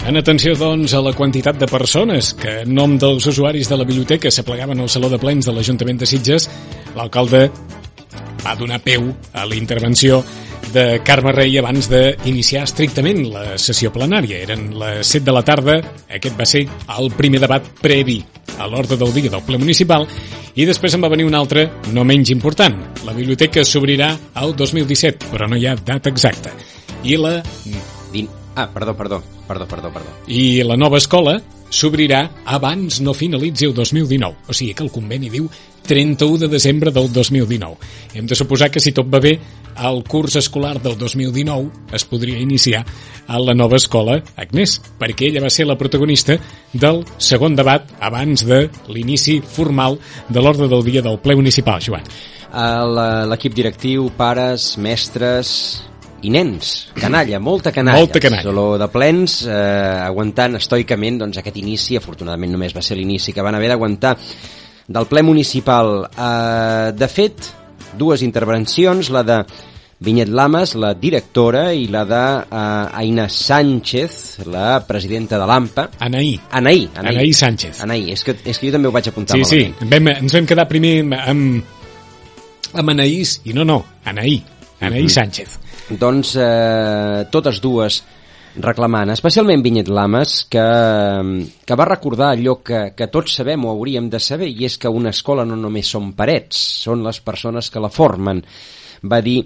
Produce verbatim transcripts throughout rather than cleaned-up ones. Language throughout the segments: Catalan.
En atenció, doncs, a la quantitat de persones que, en nom dels usuaris de la biblioteca, s'aplegaven al Saló de Plens de l'Ajuntament de Sitges, l'alcalde va donar peu a la intervenció de Carme Rei abans d'iniciar estrictament la sessió plenària. Eren les set de la tarda, aquest va ser el primer debat previ a l'ordre del dia del ple municipal, i després en va venir un altre, no menys important. La biblioteca s'obrirà el dos mil disset, però no hi ha data exacta. I la... Ah, perdó, perdó, perdó, perdó, perdó. I la nova escola s'obrirà abans no finalitzi el dos mil dinou. O sigui que el conveni diu trenta-u de desembre del dos mil dinou. Hem de suposar que, si tot va bé, el curs escolar del dos mil dinou es podria iniciar a la nova escola Agnès, perquè ella va ser la protagonista del segon debat abans de l'inici formal de l'ordre del dia del ple municipal, Joan. L'equip directiu, pares, mestres i nens, canalla, molta canalla. Molta canalla. Saló de Plens, eh, aguantant estoicament doncs, aquest inici. Afortunadament només va ser l'inici que van haver d'aguantar del ple municipal. Eh, de fet, dues intervencions, la de Vinyet Lamas, la directora, i la de eh, Aina Sánchez, la presidenta de l'AMPA. Anaí. Anaí. Anaí, Anaí Sánchez. Anaí, és que, és que jo també ho vaig apuntar sí, malament. Sí, vam, ens vam quedar primer amb, amb Anaís, i no, no, Anaí. Anaí mm-hmm. Sánchez. Doncs eh, totes dues reclamant, especialment Vinyet Lamas, que, que va recordar allò que, que tots sabem o hauríem de saber, i és que una escola no només són parets, són les persones que la formen. Va dir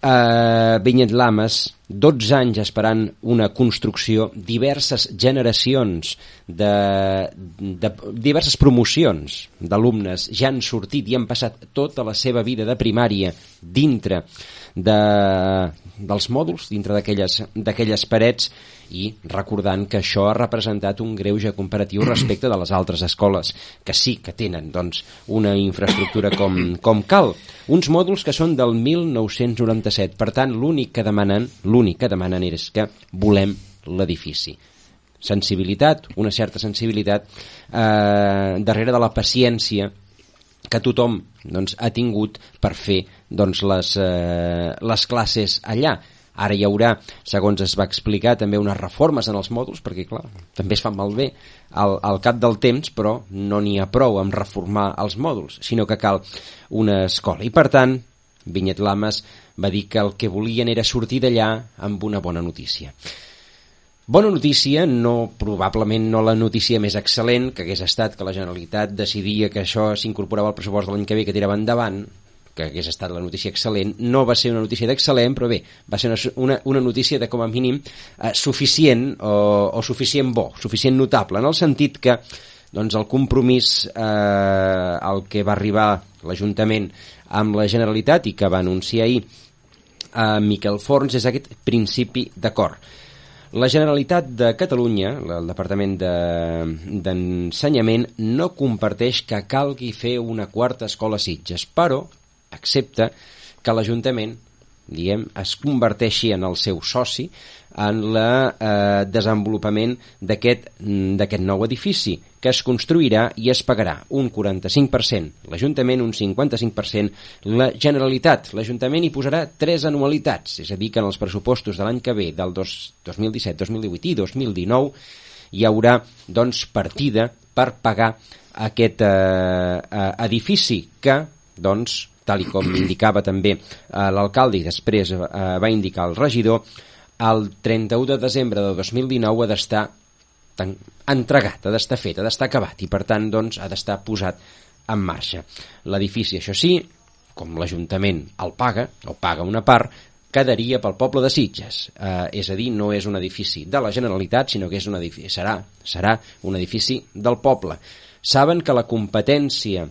eh, Vinyet Lamas, dotze anys esperant una construcció, diverses generacions de, de diverses promocions d'alumnes ja han sortit i han passat tota la seva vida de primària dintre de, dels mòduls, dintre d'aquelles parets, i recordant que això ha representat un greuge comparatiu respecte de les altres escoles, que sí que tenen doncs, una infraestructura com, com cal. Uns mòduls que són del mil nou-cents noranta-set, per tant l'únic que demanen, l'únic que demanen és que volem l'edifici. Sensibilitat, una certa sensibilitat eh, darrere de la paciència que tothom doncs, ha tingut per fer doncs, les, eh, les classes allà. Ara hi haurà, segons es va explicar, també unes reformes en els mòduls, perquè clar, també es fa malbé al, al cap del temps, però no n'hi ha prou amb reformar els mòduls, sinó que cal una escola. I per tant, Vinyet Lamas va dir que el que volien era sortir d'allà amb una bona notícia. Bona notícia, no, probablement no la notícia més excel·lent, que hagués estat que la Generalitat decidia que això s'incorporava al pressupost de l'any que ve, que tirava endavant, que hagués estat la notícia excel·lent. No va ser una notícia d'excel·lent, però bé, va ser una, una, una notícia de com a mínim eh, suficient o, o suficient bo, suficient notable, en el sentit que doncs, el compromís eh, al que va arribar l'Ajuntament amb la Generalitat i que va anunciar ahir a Miquel Forns és aquest principi d'acord. La Generalitat de Catalunya, el Departament d'Ensenyament, de, no comparteix que calgui fer una quarta escola a Sitges, però accepta que l'Ajuntament, diguem, es converteixi en el seu soci en el eh, desenvolupament d'aquest d'aquest nou edifici, que es construirà i es pagarà un quaranta-cinc per cent l'Ajuntament, un cinquanta-cinc per cent la Generalitat. L'Ajuntament hi posarà tres anualitats, és a dir, que en els pressupostos de l'any que ve, del dos mil disset, dos mil divuit i dos mil dinou, hi haurà doncs, partida per pagar aquest eh, edifici que, doncs, tal i com indicava també eh, l'alcalde i després eh, va indicar el regidor, el trenta-u de desembre de dos mil dinou ha d'estar entregat, ha d'estar fet, ha d'estar acabat i per tant doncs, ha d'estar posat en marxa. L'edifici, això sí, com l'Ajuntament el paga, o paga una part, quedaria pel poble de Sitges. Eh, és a dir, no és un edifici de la Generalitat, sinó que és un edifici, serà, serà un edifici del poble. Saben que la competència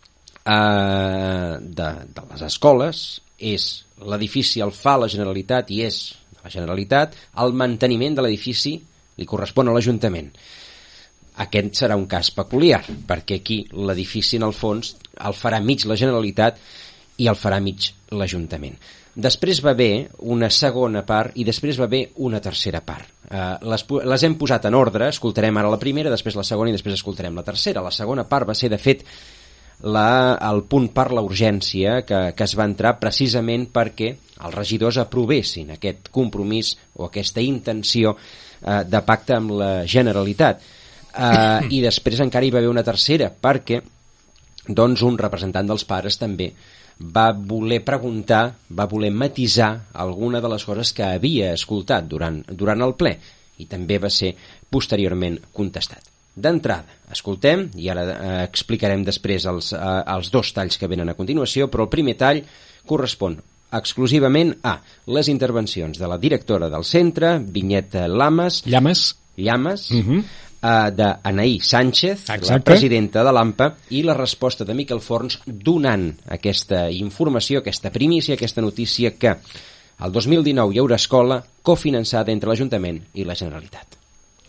eh, de, de les escoles és l'edifici el fa la Generalitat i és la Generalitat, el manteniment de l'edifici li correspon a l'Ajuntament. Aquest serà un cas peculiar, perquè aquí l'edifici, en el fons, el farà mig la Generalitat i el farà mig l'Ajuntament. Després va haver una segona part i després va haver una tercera part. Eh, les, les hem posat en ordre, escoltarem ara la primera, després la segona i després escoltarem la tercera. La segona part va ser, de fet, la, el punt per la urgència que, que es va entrar precisament perquè els regidors aprovessin aquest compromís o aquesta intenció eh, de pacte amb la Generalitat. Eh, I després encara hi va haver una tercera, perquè doncs, un representant dels pares també va voler preguntar, va voler matisar alguna de les coses que havia escoltat durant, durant el ple, i també va ser posteriorment contestat. D'entrada, escoltem, i ara eh, explicarem després els, eh, els dos talls que venen a continuació, però el primer tall correspon exclusivament a les intervencions de la directora del centre, Vinyet Lamas, Llames, Llames uh -huh. eh, d'Anaí Sánchez, Exacte. La presidenta de l'AMPA, i la resposta de Miquel Forns donant aquesta informació, aquesta primícia, aquesta notícia que el dos mil dinou hi haurà escola cofinançada entre l'Ajuntament i la Generalitat.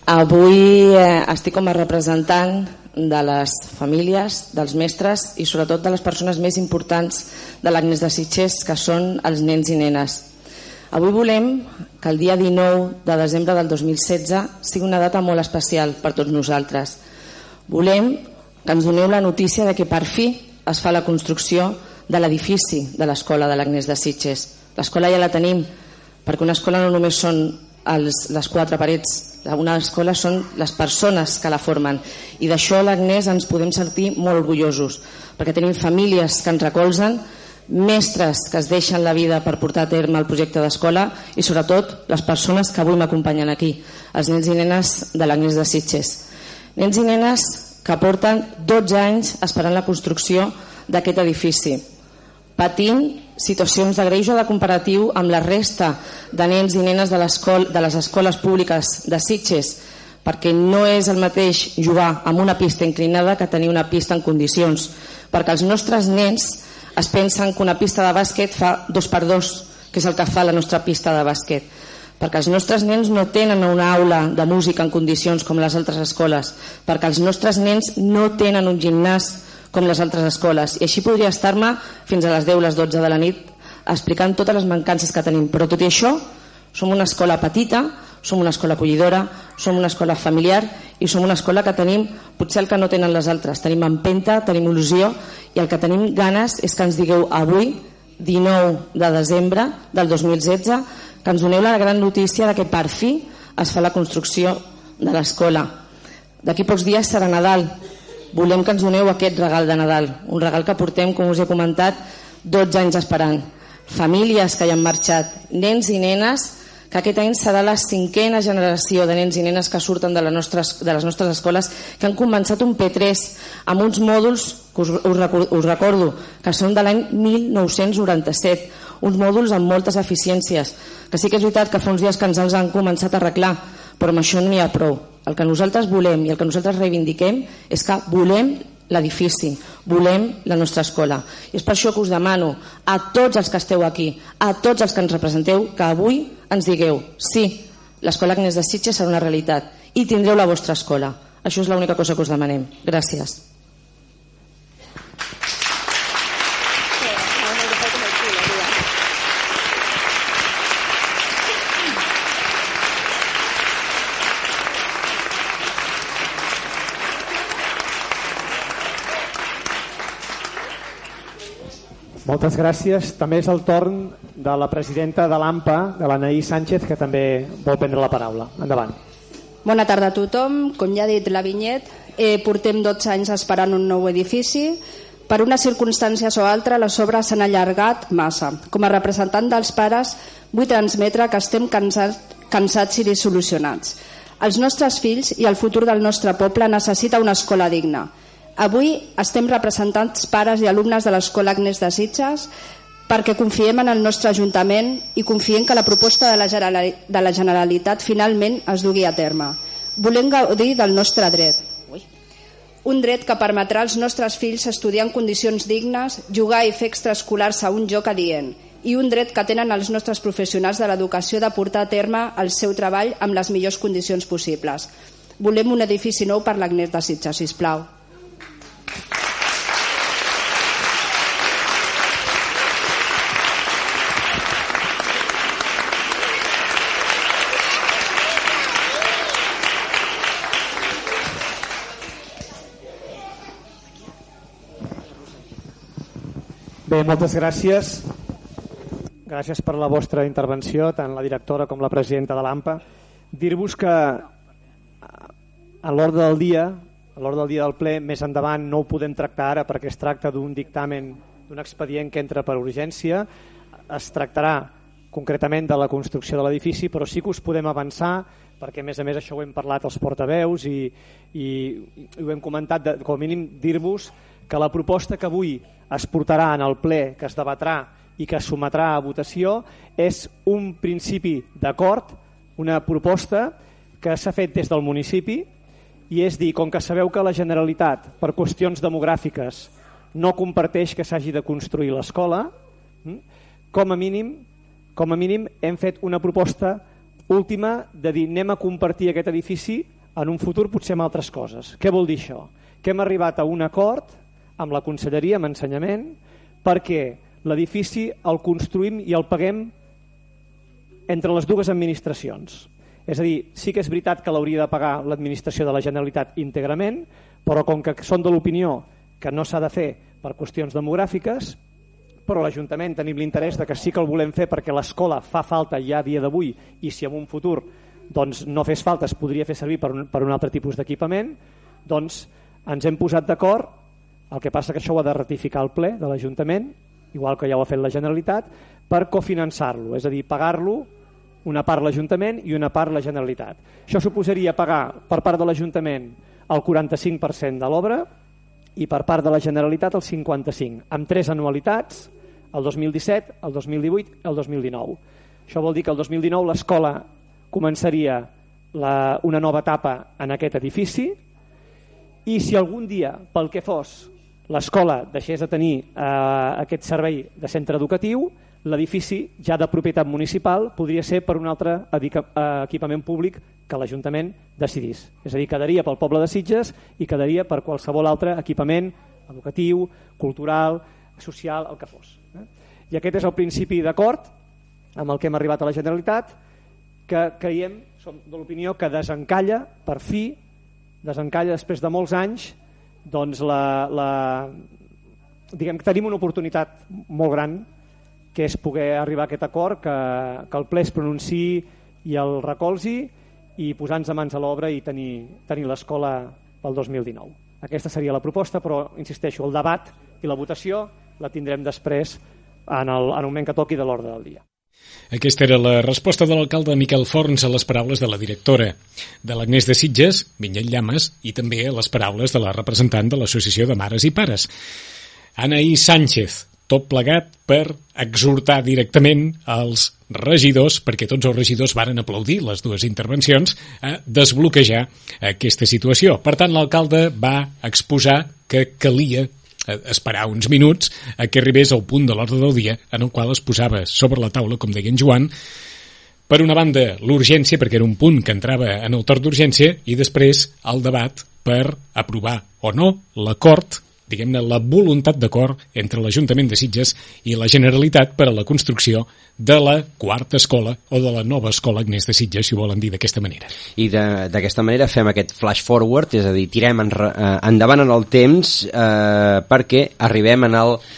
Avui eh, estic com a representant de les famílies, dels mestres i sobretot de les persones més importants de l'Agnès de Sitges, que són els nens i nenes. Avui volem que el dia dinou de desembre del dos mil setze sigui una data molt especial per tots nosaltres. Volem que ens doneu la notícia de que per fi es fa la construcció de l'edifici de l'escola de l'Agnès de Sitges. L'escola ja la tenim, perquè una escola no només són els, les quatre parets, una escola són les persones que la formen, i d'això l'Agnès ens podem sentir molt orgullosos, perquè tenim famílies que ens recolzen, mestres que es deixen la vida per portar a terme el projecte d'escola i sobretot les persones que avui m'acompanyen aquí, els nens i nenes de l'Agnès de Sitges. Nens i nenes que porten dotze anys esperant la construcció d'aquest edifici, patint situacions de greuge de comparatiu amb la resta de nens i nenes de, de les escoles públiques de Sitges, perquè no és el mateix jugar amb una pista inclinada que tenir una pista en condicions, perquè els nostres nens es pensen que una pista de bàsquet fa dos per dos, que és el que fa la nostra pista de bàsquet, perquè els nostres nens no tenen una aula de música en condicions com les altres escoles, perquè els nostres nens no tenen un gimnàs com les altres escoles, i així podria estar-me fins a les deu, les dotze de la nit explicant totes les mancances que tenim, però tot i això som una escola petita, som una escola acollidora, som una escola familiar i som una escola que tenim potser el que no tenen les altres, tenim empenta, tenim il·lusió, i el que tenim ganes és que ens digueu avui, dinou de desembre del dos mil setze, que ens doneu la gran notícia de que per fi es fa la construcció de l'escola. D'aquí pocs dies serà Nadal. Volem que ens doneu aquest regal de Nadal, un regal que portem, com us he comentat, dotze anys esperant. Famílies que hi han marxat, nens i nenes, que aquest any serà la cinquena generació de nens i nenes que surten de les nostres, de les nostres escoles, que han començat un P tres amb uns mòduls que us, us, us recordo que són de l'any mil nou-cents noranta-set, uns mòduls amb moltes eficiències, que sí que és veritat que fa uns dies que ens els han començat a arreglar, però amb això no n'hi ha prou. El que nosaltres volem i el que nosaltres reivindiquem és que volem l'edifici, volem la nostra escola. I és per això que us demano a tots els que esteu aquí, a tots els que ens representeu, que avui ens digueu sí, l'escola Agnès de Sitges serà una realitat i tindreu la vostra escola. Això és l'única cosa que us demanem. Gràcies. Moltes gràcies. També és el torn de la presidenta de l'AMPA, de l'Anaí Sánchez, que també vol prendre la paraula. Endavant. Bona tarda a tothom. Com ja ha dit la Vinyet, eh, portem dotze anys esperant un nou edifici. Per unes circumstàncies o altres, les obres s'han allargat massa. Com a representant dels pares, vull transmetre que estem cansats, cansats i dissolucionats. Els nostres fills i el futur del nostre poble necessita una escola digna. Avui estem representats pares i alumnes de l'Escola Agnès de Sitges perquè confiem en el nostre Ajuntament i confiem que la proposta de la Generalitat finalment es dugui a terme. Volem gaudir del nostre dret. Un dret que permetrà als nostres fills estudiar en condicions dignes, jugar i fer extraescolars a un joc adient, i un dret que tenen els nostres professionals de l'educació de portar a terme el seu treball amb les millors condicions possibles. Volem un edifici nou per l'Agnès de Sitges, sisplau. Bé, moltes gràcies. Gràcies per la vostra intervenció, tant la directora com la presidenta de l'AMPA. dir-vos que a l'ordre del dia, a l'ordre del dia del ple, més endavant no ho podem tractar ara perquè es tracta d'un dictamen, d'un expedient que entra per urgència, es tractarà concretament de la construcció de l'edifici, però sí que us podem avançar, perquè a més a més això ho hem parlat als portaveus i, i, i ho hem comentat, de, com a mínim dir-vos que la proposta que avui es portarà en el ple, que es debatrà i que es sometrà a votació, és un principi d'acord, una proposta que s'ha fet des del municipi, i és dir, com que sabeu que la Generalitat, per qüestions demogràfiques, no comparteix que s'hagi de construir l'escola, com a mínim, com a mínim hem fet una proposta última de dir anem a compartir aquest edifici en un futur potser amb altres coses. Què vol dir això? Que hem arribat a un acord amb la Conselleria, amb Ensenyament, perquè l'edifici el construïm i el paguem entre les dues administracions. És a dir, sí que és veritat que l'hauria de pagar l'administració de la Generalitat íntegrament, però com que són de l'opinió que no s'ha de fer per qüestions demogràfiques, però l'Ajuntament tenim l'interès de que sí que el volem fer perquè l'escola fa falta ja a dia d'avui i si en un futur doncs, no fes falta es podria fer servir per un, per un altre tipus d'equipament, doncs ens hem posat d'acord, el que passa que això ho ha de ratificar el ple de l'Ajuntament, igual que ja ho ha fet la Generalitat, per cofinançar-lo, és a dir, pagar-lo una part l'Ajuntament i una part la Generalitat. Això suposaria pagar per part de l'Ajuntament el quaranta-cinc per cent de l'obra i per part de la Generalitat el cinquanta-cinc per cent, amb tres anualitats, el dos mil disset, el dos mil divuit i el dos mil dinou. Això vol dir que el dos mil dinou l'escola començaria la, una nova etapa en aquest edifici i si algun dia, pel que fos, l'escola deixés de tenir eh, aquest servei de centre educatiu, l'edifici ja de propietat municipal podria ser per un altre equipament públic que l'Ajuntament decidís. És a dir, quedaria pel poble de Sitges i quedaria per qualsevol altre equipament educatiu, cultural, social, el que fos. I aquest és el principi d'acord amb el que hem arribat a la Generalitat, que creiem, som de l'opinió, que desencalla, per fi, desencalla després de molts anys, doncs la, la, diguem que tenim una oportunitat molt gran que és poder arribar a aquest acord, que, que el ple es pronunciï i el recolzi i posar-nos mans a l'obra i tenir, tenir l'escola pel dos mil dinou. Aquesta seria la proposta, però insisteixo, el debat i la votació la tindrem després en el, en el moment que toqui de l'ordre del dia. Aquesta era la resposta de l'alcalde Miquel Forns a les paraules de la directora de l'Agnès de Sitges, Vinyet Llamas, i també a les paraules de la representant de l'Associació de Mares i Pares, Anaí Sánchez, tot plegat per exhortar directament els regidors, perquè tots els regidors varen aplaudir les dues intervencions, a desbloquejar aquesta situació. Per tant, l'alcalde va exposar que calia esperar uns minuts a que arribés al punt de l'ordre del dia en el qual es posava sobre la taula, com deia en Joan, per una banda l'urgència, perquè era un punt que entrava en el torn d'urgència, i després el debat per aprovar o no l'acord, diguem-ne, la voluntat d'acord entre l'Ajuntament de Sitges i la Generalitat per a la construcció de la quarta escola o de la nova escola Agnès de Sitges, si ho volen dir d'aquesta manera. I d'aquesta manera fem aquest flash forward, és a dir, tirem en, eh, endavant en el temps eh, perquè arribem en el...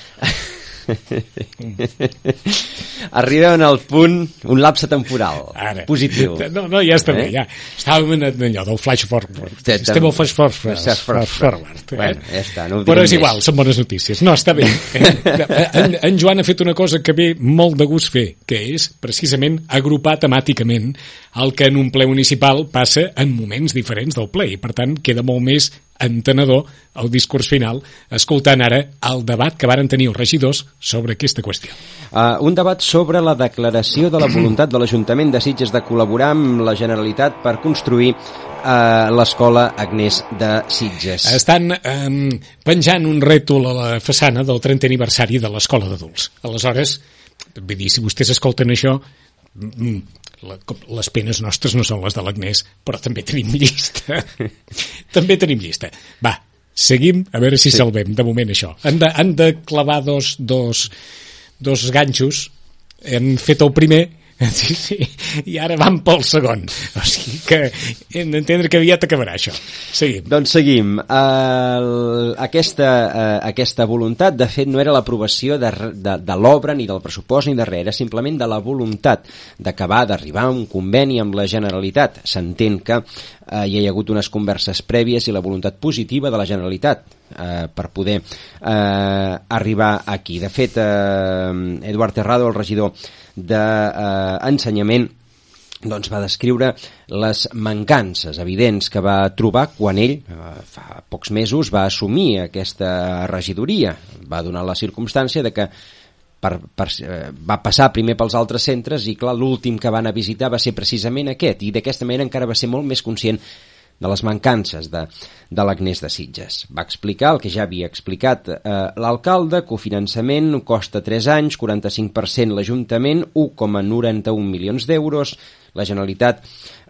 arribem en el punt, un lapse temporal. Ara. Positiu. No, no, ja està bé, eh? ja. Estàvem en allò del flash forward. Estem al flash forward. Flash forward. Bueno, ja està, no però és igual, són bones notícies. No, està bé. en, en Joan ha fet una cosa que ve molt de gust fer, que és precisament agrupar temàticament el que en un ple municipal passa en moments diferents del ple, i per tant queda molt més entenedor el discurs final, escoltant ara el debat que varen tenir els regidors sobre aquesta qüestió. Uh, un debat sobre la declaració de la voluntat de l'Ajuntament de Sitges de col·laborar amb la Generalitat per construir uh, l'escola Agnès de Sitges. Estan um, penjant un rètol a la façana del trentè aniversari de l'escola d'adults. Aleshores, vull dir, si vostès escolten això, les penes nostres no són les de l'Agnès, però també tenim llista. també tenim llista. Va, seguim, a veure si sí. salvem de moment això. Han de, han de clavar dos, dos, dos ganxos. Han fet el primer, Sí, sí, i ara van pel segon. O sigui que hem d'entendre que aviat acabarà això. Seguim. Doncs seguim. Uh, aquesta, uh, aquesta voluntat, de fet, no era l'aprovació de, de, de l'obra ni del pressupost ni de res, era simplement de la voluntat d'acabar, d'arribar a un conveni amb la Generalitat. S'entén que uh, hi ha hagut unes converses prèvies i la voluntat positiva de la Generalitat uh, per poder uh, arribar aquí. De fet, uh, Eduard Terrado, el regidor d'ensenyament, eh, doncs va descriure les mancances evidents que va trobar quan ell, eh, fa pocs mesos, va assumir aquesta regidoria. Va donar la circumstància de que per, per, eh, va passar primer pels altres centres i, clar, l'últim que van a visitar va ser precisament aquest, i d'aquesta manera encara va ser molt més conscient de les mancances de, de l'Agnès de Sitges. Va explicar el que ja havia explicat eh, l'alcalde: cofinançament, costa tres anys, quaranta-cinc per cent l'Ajuntament, un coma noranta-un milions d'euros, la Generalitat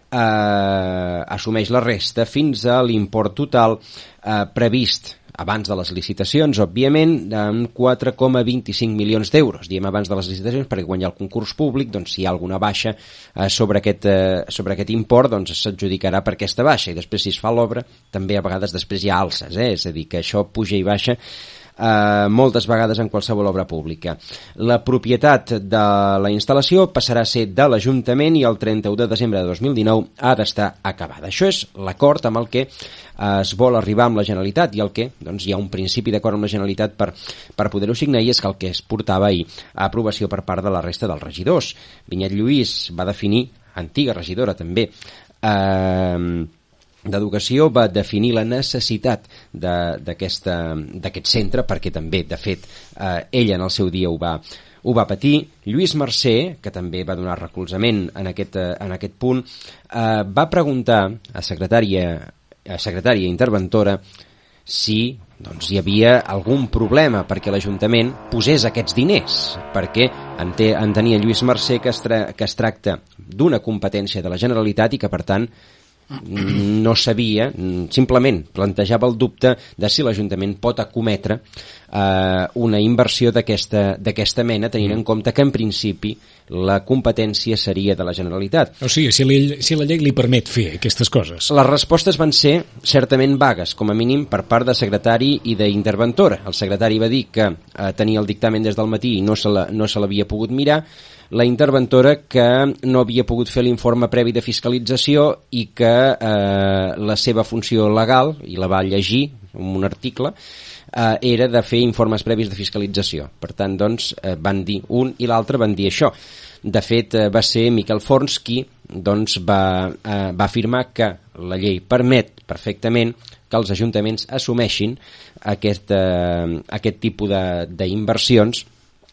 eh, assumeix la resta fins a l'import total eh, previst abans de les licitacions, òbviament, amb quatre coma vint-i-cinc milions d'euros. Diem abans de les licitacions perquè quan hi ha el concurs públic, doncs si hi ha alguna baixa eh, sobre, aquest, eh, sobre aquest import, doncs s'adjudicarà per aquesta baixa, i després si es fa l'obra també a vegades després hi ha alces, eh? És a dir, que això puja i baixa Uh, moltes vegades en qualsevol obra pública. La propietat de la instal·lació passarà a ser de l'Ajuntament i el trenta-u de desembre de dos mil dinou ha d'estar acabada. Això és l'acord amb el que uh, es vol arribar amb la Generalitat i el que, doncs, hi ha un principi d'acord amb la Generalitat per, per poder-ho signar, i és que el que es portava ahir a aprovació per part de la resta dels regidors. Vinyet Lluís va definir, antiga regidora també, eh... Uh, d'Educació, va definir la necessitat d'aquest centre, perquè també, de fet, eh, ella en el seu dia ho va, ho va patir. Lluís Mercè, que també va donar recolzament en aquest, en aquest punt, eh, va preguntar a secretària, a secretària interventora si doncs, hi havia algun problema perquè l'Ajuntament posés aquests diners, perquè entenia Lluís Mercè que es, tra que es tracta d'una competència de la Generalitat i que, per tant, no sabia, simplement plantejava el dubte de si l'Ajuntament pot acometre eh, una inversió d'aquesta mena, tenint en compte que en principi la competència seria de la Generalitat. O sigui, si, li, si la llei li permet fer aquestes coses. Les respostes van ser certament vagues, com a mínim per part de secretari i d'interventora. El secretari va dir que eh, tenia el dictamen des del matí i no se l'havia no pogut mirar. La interventora que no havia pogut fer l'informe previ de fiscalització i que eh, la seva funció legal, i la va llegir en un article, eh, era de fer informes previs de fiscalització. Per tant, doncs, eh, van dir un i l'altre van dir això. De fet, eh, va ser Miquel Forns qui doncs, va, eh, va afirmar que la llei permet perfectament que els ajuntaments assumeixin aquest, eh, aquest tipus d'inversions,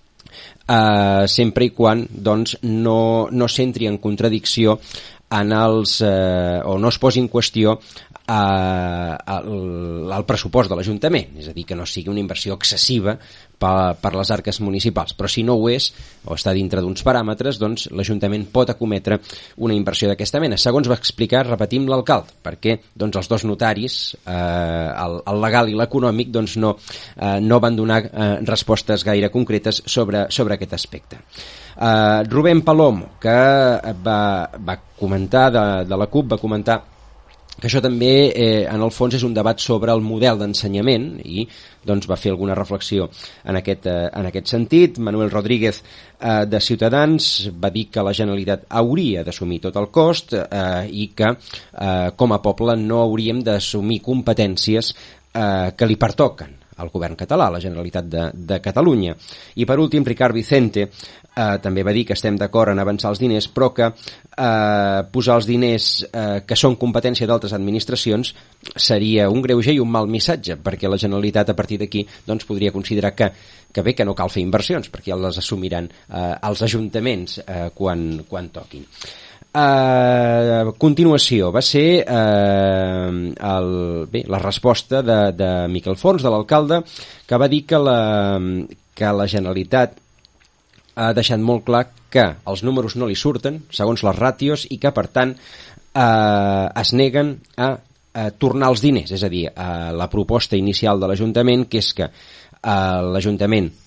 Uh, sempre i quan doncs, no, no s'entri en contradicció en els, eh, o no es posi en qüestió eh, el, el pressupost de l'Ajuntament, és a dir, que no sigui una inversió excessiva per, per les arques municipals, però si no ho és o està dintre d'uns paràmetres, doncs l'Ajuntament pot acometre una inversió d'aquesta mena. Segons va explicar, repetim, l'alcalde, perquè doncs, els dos notaris, eh, el, el legal i l'econòmic, doncs, no, eh, no van donar eh, respostes gaire concretes sobre, sobre aquest aspecte. Uh, Rubén Palomo, que va, va comentar de, de la CUP, va comentar que això també, eh, en el fons, és un debat sobre el model d'ensenyament i doncs, va fer alguna reflexió en aquest, eh, en aquest sentit. Manuel Rodríguez, eh, de Ciutadans, va dir que la Generalitat hauria d'assumir tot el cost eh, i que, eh, com a poble, no hauríem d'assumir competències eh, que li pertoquen al govern català, la Generalitat de, de Catalunya. I per últim, Ricard Vicente eh, també va dir que estem d'acord en avançar els diners, però que eh, posar els diners eh, que són competència d'altres administracions seria un greuge i un mal missatge, perquè la Generalitat a partir d'aquí doncs, podria considerar que, que bé, que no cal fer inversions, perquè ja les assumiran eh, els ajuntaments eh, quan, quan toquin. A uh, continuació va ser uh, el, bé, la resposta de, de Miquel Forns, de l'alcalde, que va dir que la, que la Generalitat ha deixat molt clar que els números no li surten, segons les ràtios, i que, per tant, uh, es neguen a, a tornar els diners. És a dir, uh, la proposta inicial de l'Ajuntament, que és que uh, l'Ajuntament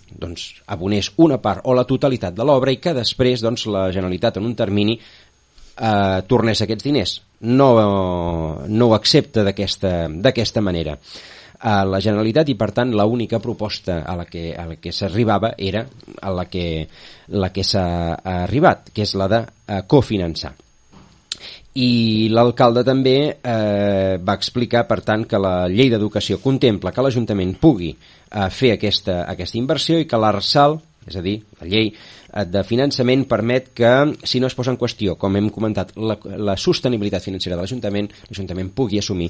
doncs, abonés una part o la totalitat de l'obra i que després doncs, la Generalitat en un termini eh, tornés aquests diners. No, no ho accepta d'aquesta manera a la Generalitat i per tant l'única proposta a la que, a la que s'arribava era a la que, la que s'ha arribat, que és la de eh, cofinançar. I l'alcalde també eh, va explicar, per tant, que la llei d'educació contempla que l'Ajuntament pugui eh, fer aquesta, aquesta inversió i que l'Arsal, és a dir, la llei de finançament, permet que, si no es posa en qüestió, com hem comentat, la, la sostenibilitat financera de l'Ajuntament, l'Ajuntament pugui assumir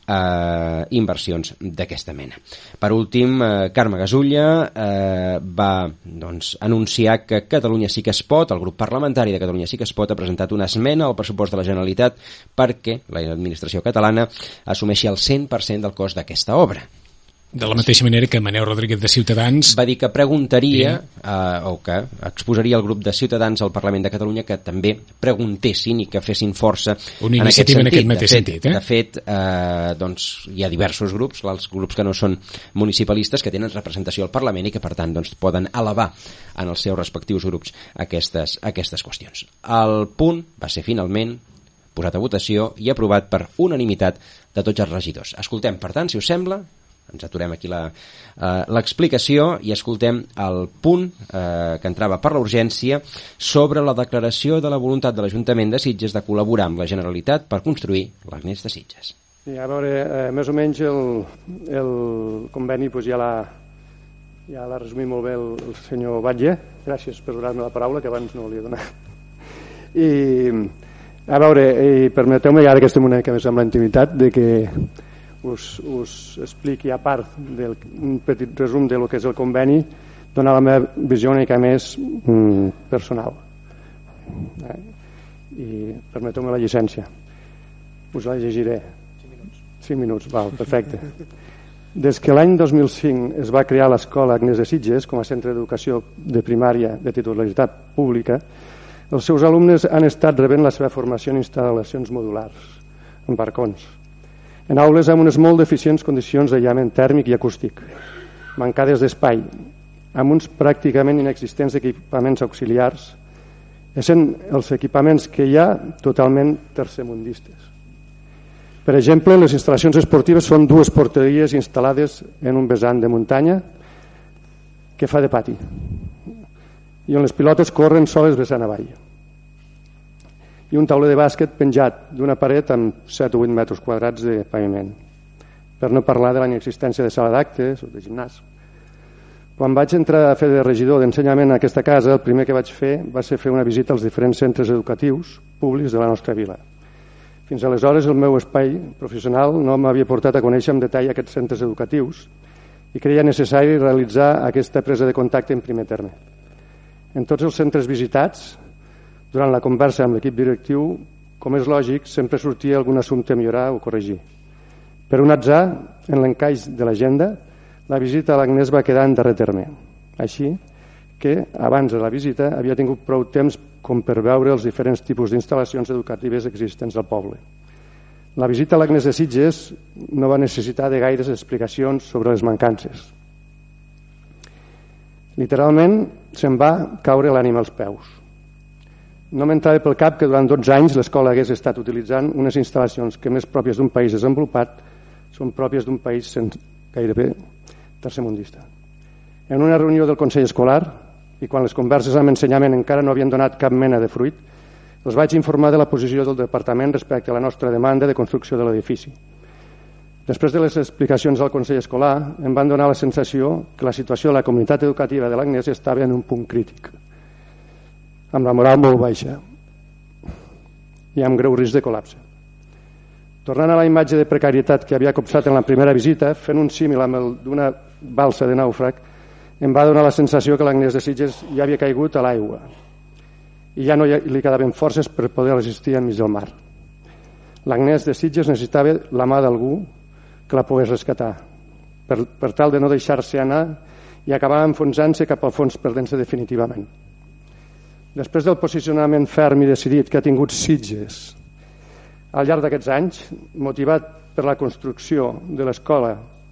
eh, inversions d'aquesta mena. Per últim, eh, Carme Gasulla eh, va doncs, anunciar que Catalunya sí que es pot, el grup parlamentari de Catalunya sí que es pot ha presentat una esmena al pressupost de la Generalitat perquè l'administració catalana assumeixi el cent per cent del cost d'aquesta obra. De la mateixa manera que Manel Rodríguez de Ciutadans va dir que preguntaria eh, o que exposaria el grup de Ciutadans al Parlament de Catalunya que també preguntessin i que fessin força una en aquest sentit. En aquest de fet, sentit eh? de fet eh, doncs, hi ha diversos grups, els grups que no són municipalistes, que tenen representació al Parlament i que per tant doncs, poden elevar en els seus respectius grups aquestes, aquestes qüestions. El punt va ser finalment posat a votació i aprovat per unanimitat de tots els regidors. Escoltem, per tant, si us sembla, ens aturem aquí l'explicació i escoltem el punt eh, que entrava per la urgència sobre la declaració de la voluntat de l'Ajuntament de Sitges de col·laborar amb la Generalitat per construir l'Agnès de Sitges. Sí, a veure, eh, més o menys el, el conveni pues, ja l'ha ja l'ha resumit molt bé el, el senyor Batlle. Gràcies per donar-me la paraula, que abans no li he donat. I a veure, i permeteu-me ja que estem una mica més amb la intimitat de que Us, us expliqui a part d'un petit resum de lo que és el conveni, donar la meva visió una mica més mm, personal eh? I permeteu-me la llicència, us la llegiré. cinc minuts, val, perfecte. Des que l'any dos mil cinc es va crear l'escola Agnès de Sitges com a centre d'educació de primària de titularitat pública, els seus alumnes han estat rebent la seva formació en instal·lacions modulars, en barcons, en aules amb unes molt deficients condicions d'aïllament tèrmic i acústic, mancades d'espai, amb uns pràcticament inexistents equipaments auxiliars, essent els equipaments que hi ha totalment tercermundistes. Per exemple, les instal·lacions esportives són dues porteries instal·lades en un vessant de muntanya que fa de pati i on les pilotes corren soles vessant avall, i un tauler de bàsquet penjat d'una paret amb set o vuit metres quadrats de paviment, per no parlar de la inexistència de sala d'actes o de gimnàs. Quan vaig entrar a fer de regidor d'ensenyament a aquesta casa, el primer que vaig fer va ser fer una visita als diferents centres educatius públics de la nostra vila. Fins aleshores el meu espai professional no m'havia portat a conèixer en detall aquests centres educatius i creia necessari realitzar aquesta presa de contacte en primer terme. En tots els centres visitats, durant la conversa amb l'equip directiu, com és lògic, sempre sortia algun assumpte a millorar o corregir. Per un atzar, en l'encaix de l'agenda, la visita a l'Agnès va quedar en darrer terme. Així que, abans de la visita, havia tingut prou temps com per veure els diferents tipus d'instal·lacions educatives existents al poble. La visita a l'Agnès de Sitges no va necessitar de gaires explicacions sobre les mancances. Literalment, se'm va caure l'ànima als peus. No m'entrava pel cap que durant dotze anys l'escola hagués estat utilitzant unes instal·lacions que més pròpies d'un país desenvolupat són pròpies d'un país sense gairebé tercermundista. En una reunió del Consell Escolar, i quan les converses amb ensenyament encara no havien donat cap mena de fruit, els vaig informar de la posició del departament respecte a la nostra demanda de construcció de l'edifici. Després de les explicacions al Consell Escolar, em van donar la sensació que la situació de la comunitat educativa de l'Agnès estava en un punt crític, amb la moral molt baixa i amb greu risc de col·lapse. Tornant a la imatge de precarietat que havia copsat en la primera visita, fent un símil amb el d'una balsa de nàufrag, em va donar la sensació que l'Agnès de Sitges ja havia caigut a l'aigua i ja no li quedaven forces per poder resistir enmig del mar. L'Agnès de Sitges necessitava la mà d'algú que la pogués rescatar, per, per tal de no deixar-se anar i acabar enfonsant-se cap al fons perdent-se definitivament. Després del posicionament ferm i decidit que ha tingut Sitges al llarg d'aquests anys, motivat per la construcció de l'escola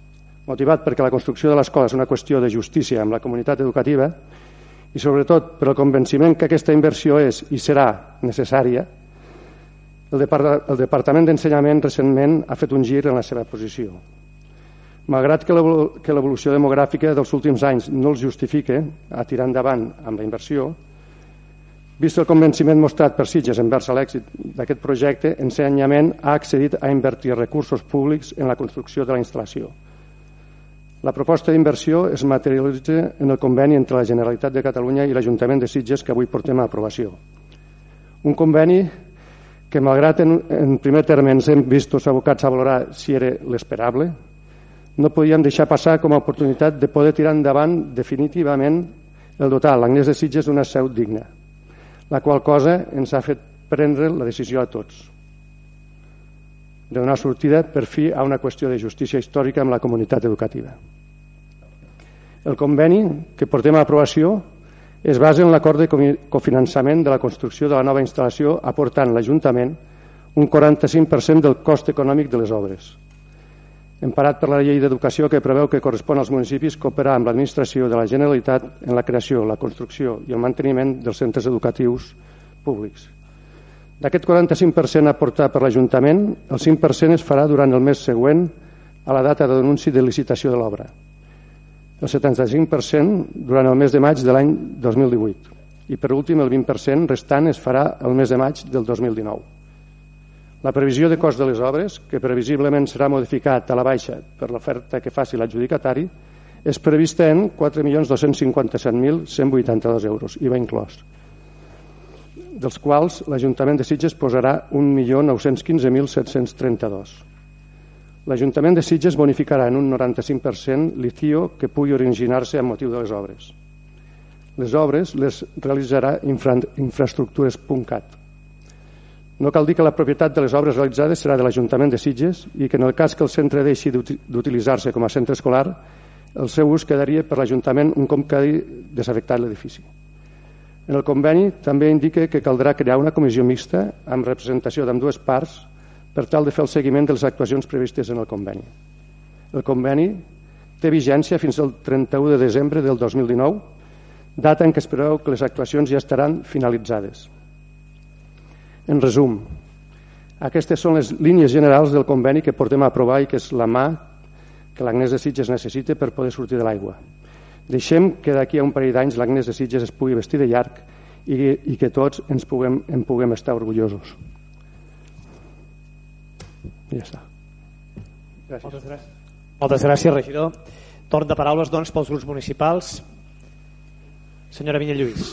motivat perquè la construcció de l'escola és una qüestió de justícia amb la comunitat educativa i sobretot per el convenciment que aquesta inversió és i serà necessària, el, Depart el Departament d'Ensenyament recentment ha fet un gir en la seva posició. Malgrat que l'evolució demogràfica dels últims anys no els justifica a tirar endavant amb la inversió, vist el convenciment mostrat per Sitges envers l'èxit d'aquest projecte, Ensenyament ha accedit a invertir recursos públics en la construcció de la instal·lació. La proposta d'inversió es materialitza en el conveni entre la Generalitat de Catalunya i l'Ajuntament de Sitges que avui portem a aprovació. Un conveni que, malgrat en, en primer terme ens hem vist abocats a valorar si era l'esperable, no podíem deixar passar com a oportunitat de poder tirar endavant definitivament el dotar l'Agnès de Sitges d'una seu digna, la qual cosa ens ha fet prendre la decisió a tots de donar sortida per fi a una qüestió de justícia històrica amb la comunitat educativa. El conveni que portem a aprovació es basa en l'acord de cofinançament de la construcció de la nova instal·lació aportant l'Ajuntament un quaranta-cinc per cent del cost econòmic de les obres. Emparat per la llei d'educació que preveu que correspon als municipis cooperar amb l'administració de la Generalitat en la creació, la construcció i el manteniment dels centres educatius públics. D'aquest quaranta-cinc per cent aportat per l'Ajuntament, el cinc per cent es farà durant el mes següent a la data de denunci de licitació de l'obra. El setanta-cinc per cent durant el mes de maig de l'any dos mil divuit i per últim el vint per cent restant es farà el mes de maig del dos mil dinou. La previsió de cost de les obres, que previsiblement serà modificat a la baixa per l'oferta que faci l'adjudicatari, és prevista en quatre milions dos-cents cinquanta-set mil cent vuitanta-dos euros, I V A inclòs, dels quals l'Ajuntament de Sitges posarà un milió nou-cents quinze mil set-cents trenta-dos. L'Ajuntament de Sitges bonificarà en un noranta-cinc per cent l'I C I O que pugui originar-se amb motiu de les obres. Les obres les realitzarà infra infraestructures.cat. No cal dir que la propietat de les obres realitzades serà de l'Ajuntament de Sitges i que en el cas que el centre deixi d'utilitzar-se com a centre escolar, el seu ús quedaria per l'Ajuntament un cop quedi desafectat l'edifici. En el conveni també indica que caldrà crear una comissió mixta amb representació d'ambdues parts per tal de fer el seguiment de les actuacions previstes en el conveni. El conveni té vigència fins al trenta-u de desembre del dos mil dinou, data en què es preveu que les actuacions ja estaran finalitzades. En resum, aquestes són les línies generals del conveni que portem a aprovar i que és la mà que l'Agnès de Sitges necessita per poder sortir de l'aigua. Deixem que d'aquí a un parell d'anys l'Agnès de Sitges es pugui vestir de llarg i, i que tots ens puguem, en puguem estar orgullosos. Ja està. Gràcies. Moltes gràcies. Moltes gràcies, regidor. Torn de paraules, doncs, pels grups municipals. Senyora Vinyet Lluís.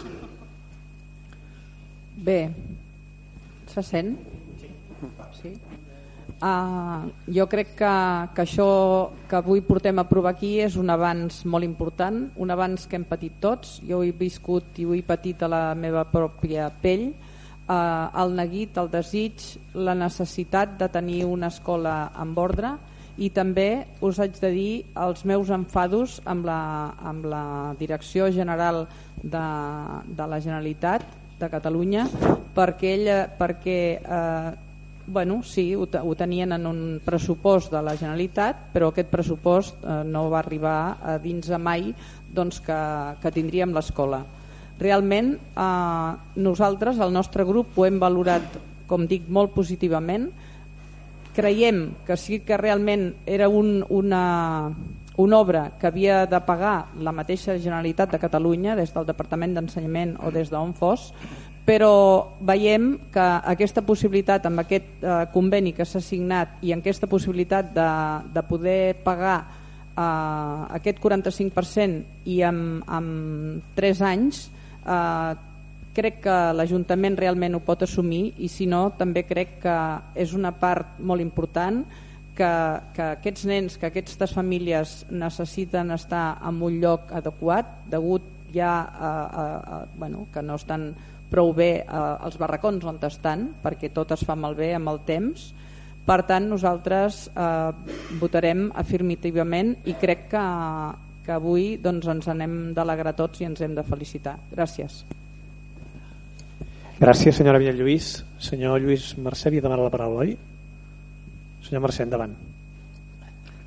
Bé, se sent? Sí. Uh, jo crec que, que això que avui portem a aprovar aquí és un avanç molt important, un avanç que hem patit tots. Jo ho he viscut i ho he patit a la meva pròpia pell, uh, el neguit, el desig, la necessitat de tenir una escola amb ordre i també us haig de dir els meus enfados amb la, amb la Direcció General de, de la Generalitat de Catalunya perquè, ella, perquè eh, bueno, sí, ho, ho tenien en un pressupost de la Generalitat, però aquest pressupost eh, no va arribar a dins a mai doncs, que, que tindríem l'escola. Realment, eh, nosaltres, el nostre grup, ho hem valorat, com dic, molt positivament. Creiem que sí que realment era un, una, una obra que havia de pagar la mateixa Generalitat de Catalunya, des del Departament d'Ensenyament o des d'on fos, però veiem que aquesta possibilitat amb aquest eh, conveni que s'ha signat i amb aquesta possibilitat de, de poder pagar eh, aquest quaranta-cinc per cent i amb, amb tres anys eh, crec que l'Ajuntament realment ho pot assumir i si no també crec que és una part molt important que, que aquests nens, que aquestes famílies necessiten estar en un lloc adequat degut ja a, a, a, bueno, que no estan prou bé eh, els barracons on estan perquè tot es fa malbé amb el temps. Per tant, nosaltres eh, votarem afirmativament i crec que, que avui doncs, ens anem d'alegrar tots i ens hem de felicitar. Gràcies. Gràcies, senyora Vinyet Lluís. Senyor Lluís Mercè havia demanat la paraula, oi? Senyor Mercè, endavant.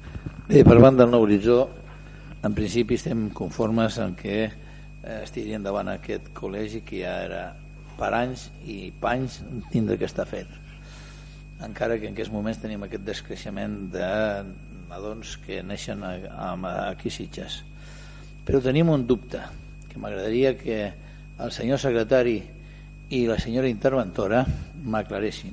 Bé, per banda del Nou Horitzó, en principi estem conformes en què eh, es tiri endavant aquest col·legi que ja era per anys i panys tindre que estar fet, encara que en aquests moments tenim aquest descreixement de nadons que neixen a, a, aquí a Sitges. Però tenim un dubte que m'agradaria que el senyor secretari i la senyora interventora m'aclaressin,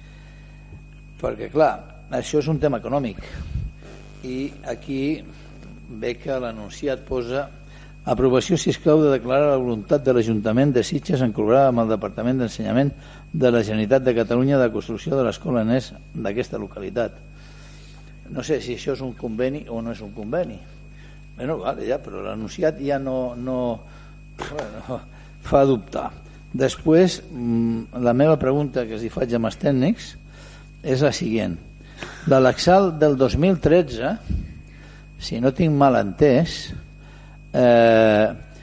perquè clar, això és un tema econòmic i aquí ve que l'anunciat posa aprovació si escau de declarar la voluntat de l'Ajuntament de Sitges en col·laborar amb el Departament d'Ensenyament de la Generalitat de Catalunya de construcció de l'escola Agnès d'aquesta localitat. No sé si això és un conveni o no és un conveni. Bueno, vale, ja, però l'anunciat ja no, no, bueno, fa dubtar. Després, la meva pregunta que els hi faig amb els tècnics és la següent. L'Alexal del dos mil tretze, si no tinc mal entès, eh,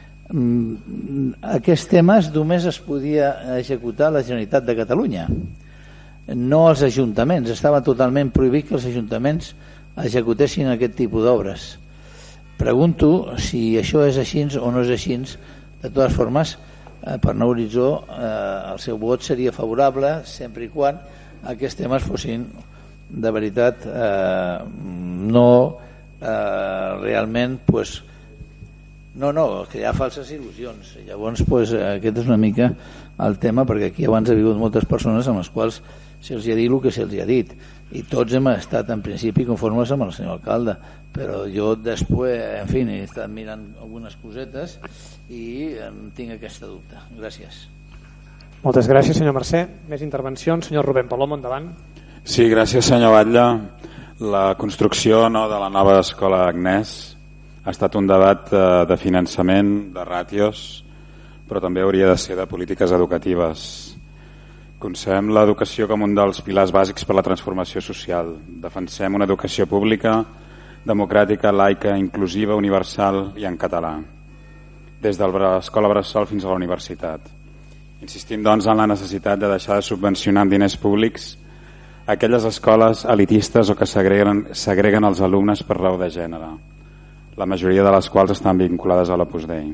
aquests temes només es podia executar la Generalitat de Catalunya, no els ajuntaments. Estava totalment prohibit que els ajuntaments executessin aquest tipus d'obres. Pregunto si això és així o no és així. De totes formes, eh, per Nou Horitzó eh, el seu vot seria favorable sempre i quan aquests temes fossin de veritat eh, no eh, realment pues, no, no, crear falses il·lusions. Llavors pues, aquest és una mica el tema, perquè aquí abans ha vingut moltes persones amb les quals se'ls ha dit el que se'ls ha dit i tots hem estat en principi conformes amb el senyor alcalde, però jo després, en fi, he estat mirant algunes cosetes i tinc aquesta dubte. Gràcies. Moltes gràcies, senyor Mercè. Més intervencions. Senyor Rubén Palomo, endavant. Sí, gràcies, senyor Batlle. La construcció no, de la nova escola Agnès ha estat un debat eh, de finançament, de ràtios, però també hauria de ser de polítiques educatives. Concebem l'educació com un dels pilars bàsics per la transformació social. Defensem una educació pública, democràtica, laica, inclusiva, universal i en català, des de l'escola bressol fins a la universitat. Insistim, doncs, en la necessitat de deixar de subvencionar amb diners públics aquelles escoles elitistes o que segreguen, segreguen els alumnes per raó de gènere, la majoria de les quals estan vinculades a l'Opus Dei.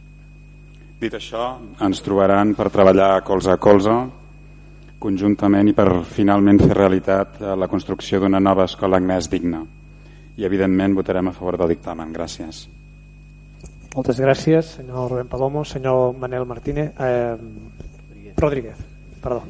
Dit això, ens trobaran per treballar colze a colze, conjuntament i per finalment fer realitat la construcció d'una nova escola Agnès digna. I evidentment votarem a favor del dictamen. Gràcies. Moltes gràcies, senyor Rubén Palomo. Senyor Manel Martínez eh, Rodríguez, perdó.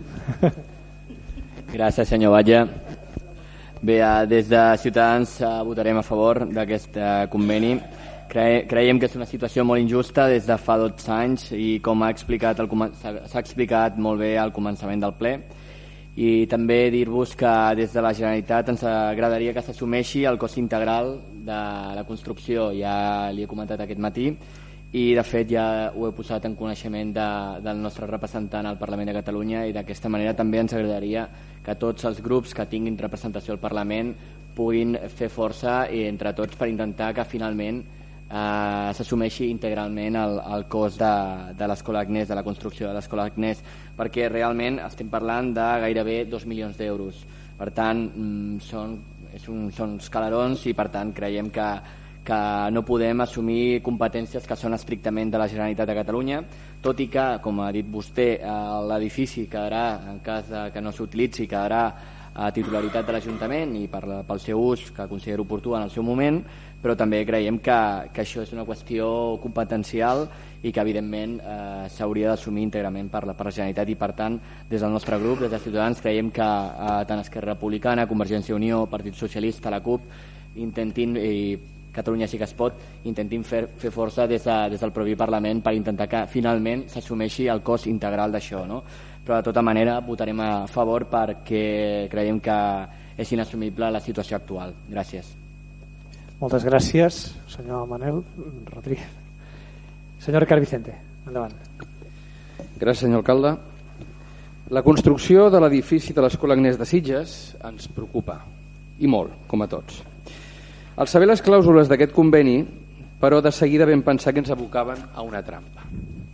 Gràcies, senyor Batlle. Bé, des de Ciutadans votarem a favor d'aquest conveni. Cre creiem que és una situació molt injusta des de fa dotze anys i com ha explicat s'ha explicat molt bé al començament del ple. I també dir-vos que des de la Generalitat ens agradaria que s'assumeixi el cost integral de la construcció. Ja li he comentat aquest matí i de fet ja ho he posat en coneixement de, del nostre representant al Parlament de Catalunya i d'aquesta manera també ens agradaria que tots els grups que tinguin representació al Parlament puguin fer força i entre tots per intentar que finalment Uh, s'assumeixi integralment el, el cost de, de l'escola Agnès, de la construcció de l'escola Agnès, perquè realment estem parlant de gairebé dos milions d'euros. Per tant, mm, són, és un, són escalarons i per tant creiem que, que no podem assumir competències que són estrictament de la Generalitat de Catalunya, tot i que, com ha dit vostè, l'edifici quedarà, en cas de que no s'utilitzi, quedarà a titularitat de l'Ajuntament i per, pel seu ús que considero oportú en el seu moment, però també creiem que, que això és una qüestió competencial i que evidentment eh, s'hauria d'assumir íntegrament per la, per la Generalitat i per tant des del nostre grup, des de Ciutadans, creiem que eh, tant Esquerra Republicana, Convergència i Unió, Partit Socialista, la CUP intentin, i Catalunya sí que es pot, intentin fer, fer força des, de, des del propi Parlament per intentar que finalment s'assumeixi el cost integral d'això, no? Però de tota manera votarem a favor perquè creiem que és inassumible la situació actual. Gràcies. Moltes gràcies, senyor Manel Rodríguez. Senyor Ricard Vicente, endavant. Gràcies, senyor alcalde. La construcció de l'edifici de l'Escola Agnès de Sitges ens preocupa, i molt, com a tots. Al saber les clàusules d'aquest conveni, però de seguida vam pensar que ens abocaven a una trampa.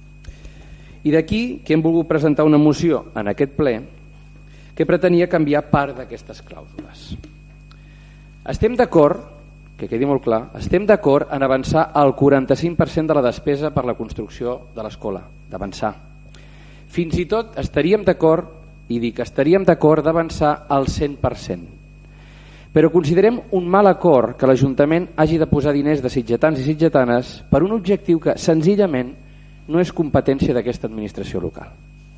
I d'aquí que hem volgut presentar una moció en aquest ple que pretenia canviar part d'aquestes clàusules. Estem d'acord que quedi molt clar, estem d'acord en avançar el quaranta-cinc per cent de la despesa per la construcció de l'escola, d'avançar. Fins i tot estaríem d'acord, i dic estaríem d'acord d'avançar al cent per cent. Però considerem un mal acord que l'Ajuntament hagi de posar diners de sitgetans i sitgetanes per un objectiu que senzillament no és competència d'aquesta administració local.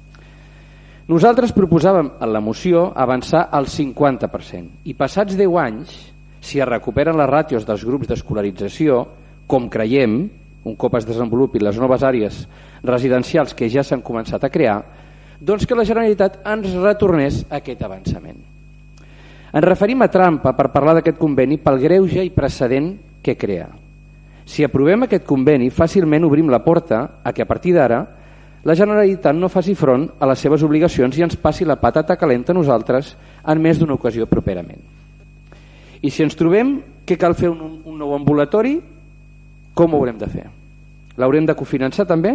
Nosaltres proposàvem en la moció avançar al cinquanta per cent i passats deu anys, si es recuperen les ràtios dels grups d'escolarització, com creiem, un cop es desenvolupin les noves àrees residencials que ja s'han començat a crear, doncs que la Generalitat ens retornés aquest avançament. Ens referim a trampa per parlar d'aquest conveni pel greuge i precedent que crea. Si aprovem aquest conveni, fàcilment obrim la porta a que a partir d'ara la Generalitat no faci front a les seves obligacions i ens passi la patata calenta a nosaltres en més d'una ocasió properament. I si ens trobem que cal fer un, un nou ambulatori, com ho haurem de fer? L'haurem de cofinançar també?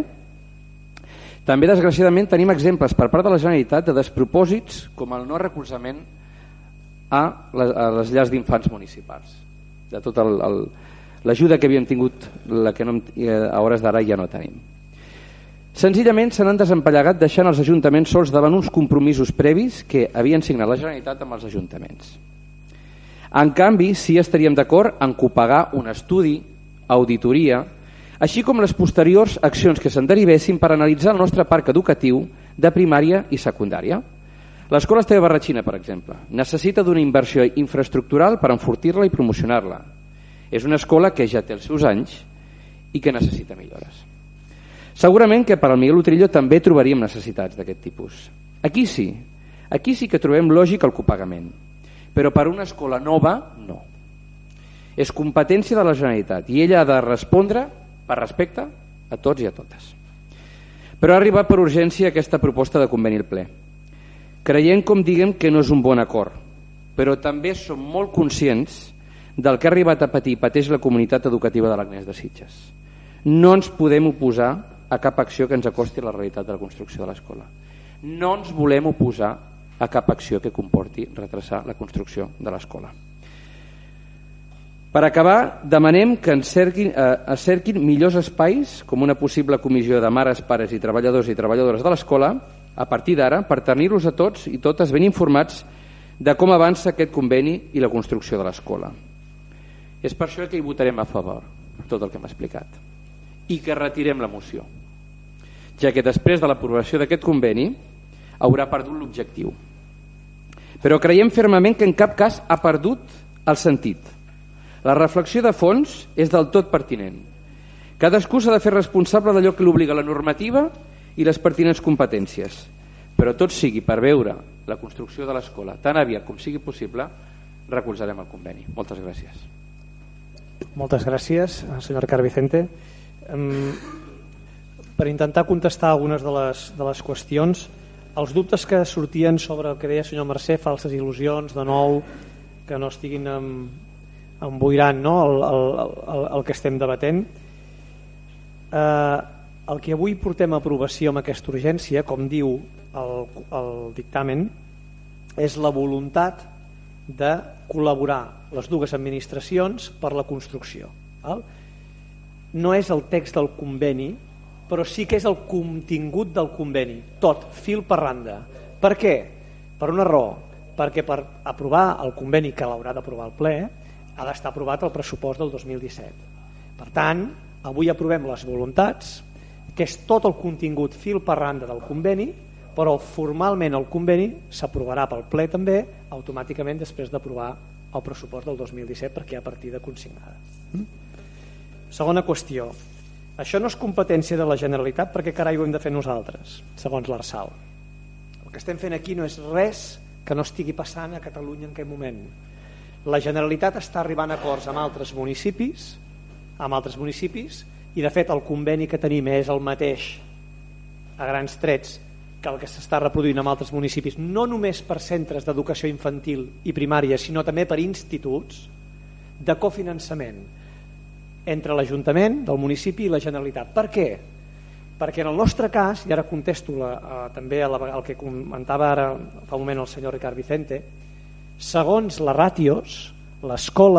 També, desgraciadament, tenim exemples per part de la Generalitat de despropòsits com el no recolzament a les llars d'infants municipals. De tot l'ajuda que havíem tingut, la que no, a hores d'ara ja no tenim. Senzillament se n'han desempallegat deixant els ajuntaments sols davant uns compromisos previs que havien signat la Generalitat amb els ajuntaments. En canvi, sí estaríem d'acord en copagar un estudi, auditoria, així com les posteriors accions que se'n derivessin per analitzar el nostre parc educatiu de primària i secundària. L'escola Esteve Barratxina, per exemple, necessita d'una inversió infraestructural per enfortir-la i promocionar-la. És una escola que ja té els seus anys i que necessita millores. Segurament que per al Miguel Utrillo també trobaríem necessitats d'aquest tipus. Aquí sí, aquí sí que trobem lògic el copagament, però per una escola nova, no. És competència de la Generalitat i ella ha de respondre per respecte a tots i a totes. Però ha arribat per urgència aquesta proposta de conveni al ple. Creiem, com diguem, que no és un bon acord, però també som molt conscients del que ha arribat a patir i pateix la comunitat educativa de l'Agnès de Sitges. No ens podem oposar a cap acció que ens acosti a la realitat de la construcció de l'escola. No ens volem oposar a cap acció que comporti retrasar la construcció de l'escola. Per acabar, demanem que ens cerquin, eh, es cerquin millors espais, com una possible comissió de mares, pares i treballadors i treballadores de l'escola, a partir d'ara, per tenir-los a tots i totes ben informats de com avança aquest conveni i la construcció de l'escola. És per això que hi votarem a favor, tot el que hem explicat, i que retirem la moció, ja que després de l'aprovació d'aquest conveni haurà perdut l'objectiu. Però creiem fermament que en cap cas ha perdut el sentit. La reflexió de fons és del tot pertinent. Cadascú s'ha de fer responsable d'allò que l'obliga la normativa i les pertinents competències, però tot sigui per veure la construcció de l'escola tan aviat com sigui possible, recolzarem el conveni. Moltes gràcies. Moltes gràcies, senyor Ricard Vicente. Um, per intentar contestar algunes de les, de les qüestions, els dubtes que sortien sobre el que deia el senyor Mercè, falses il·lusions, de nou, que no estiguin amb, emboirant, no? el, el, el, el que estem debatent. Eh, el que avui portem a aprovació amb aquesta urgència, com diu el, el dictamen, és la voluntat de col·laborar les dues administracions per la construcció. Val? No és el text del conveni, però sí que és el contingut del conveni, tot, fil per randa. Per què? Per una raó, perquè per aprovar el conveni que l'haurà d'aprovar el ple ha d'estar aprovat el pressupost del dos mil disset. Per tant, avui aprovem les voluntats, que és tot el contingut fil per randa del conveni, però formalment el conveni s'aprovarà pel ple també automàticament després d'aprovar el pressupost del dos mil disset, perquè hi ha partida consignada. Segona qüestió. Això no és competència de la Generalitat, perquè carai ho hem de fer nosaltres, segons l'Arsal. El que estem fent aquí no és res que no estigui passant a Catalunya en aquest moment. La Generalitat està arribant a acords amb altres municipis, amb altres municipis, i de fet el conveni que tenim és el mateix a grans trets que el que s'està reproduint en altres municipis, no només per centres d'educació infantil i primària, sinó també per instituts de cofinançament entre l'Ajuntament del municipi i la Generalitat. Per què? Perquè en el nostre cas, i ara contesto la, a, també a la, el que comentava ara fa un moment el senyor Ricard Vicente, segons les ràtios, l'escola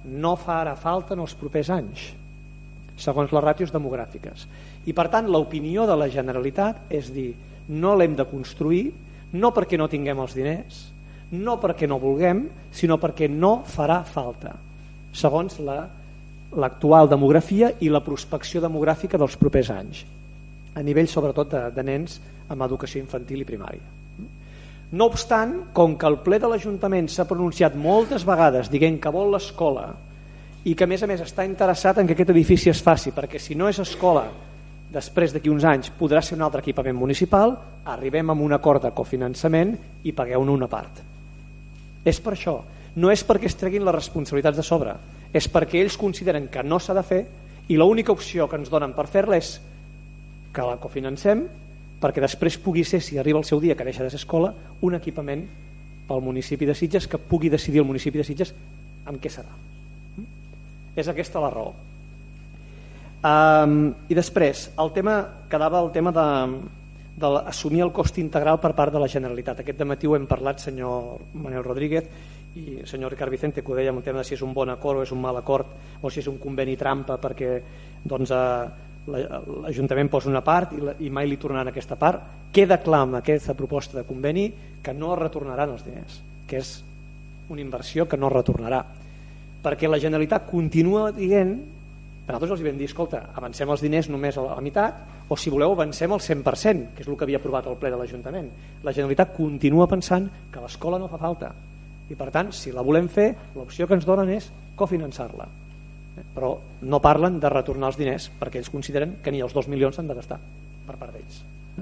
no farà falta en els propers anys, segons les ràtios demogràfiques. I per tant l'opinió de la Generalitat és dir, no l'hem de construir, no perquè no tinguem els diners, no perquè no vulguem, sinó perquè no farà falta, segons la, l'actual demografia i la prospecció demogràfica dels propers anys, a nivell sobretot de, de nens amb educació infantil i primària. No obstant, com que el ple de l'Ajuntament s'ha pronunciat moltes vegades dient que vol l'escola i que a més a més està interessat en que aquest edifici es faci, perquè si no és escola després d'aquí uns anys podrà ser un altre equipament municipal, arribem a un acord de cofinançament i pagueu-ne una part. És per això, no és perquè es treguin les responsabilitats de sobre, és perquè ells consideren que no s'ha de fer i l'única opció que ens donen per fer-la és que la cofinancem perquè després pugui ser, si arriba el seu dia que deixa de ser escola, un equipament pel municipi de Sitges que pugui decidir el municipi de Sitges amb què serà. És aquesta la raó. Um, I després, el tema, quedava el tema de, de assumir el cost integral per part de la Generalitat. Aquest dematí ho hem parlat, senyor Manuel Rodríguez i senyor Ricard Vicente, que ho deia, un tema de si és un bon acord o és un mal acord o si és un conveni trampa perquè doncs, eh, l'Ajuntament posa una part i, la, i mai li tornaran aquesta part. Queda clar amb aquesta proposta de conveni que no retornaran els diners, que és una inversió que no retornarà, perquè la Generalitat continua dient, nosaltres els vam dir, escolta, avancem els diners només a la meitat o si voleu avancem al cent per cent, que és el que havia aprovat el ple de l'Ajuntament. La Generalitat continua pensant que l'escola no fa falta i per tant, si la volem fer, l'opció que ens donen és cofinançar-la, però no parlen de retornar els diners perquè ells consideren que ni els dos milions s'han de gastar per part d'ells.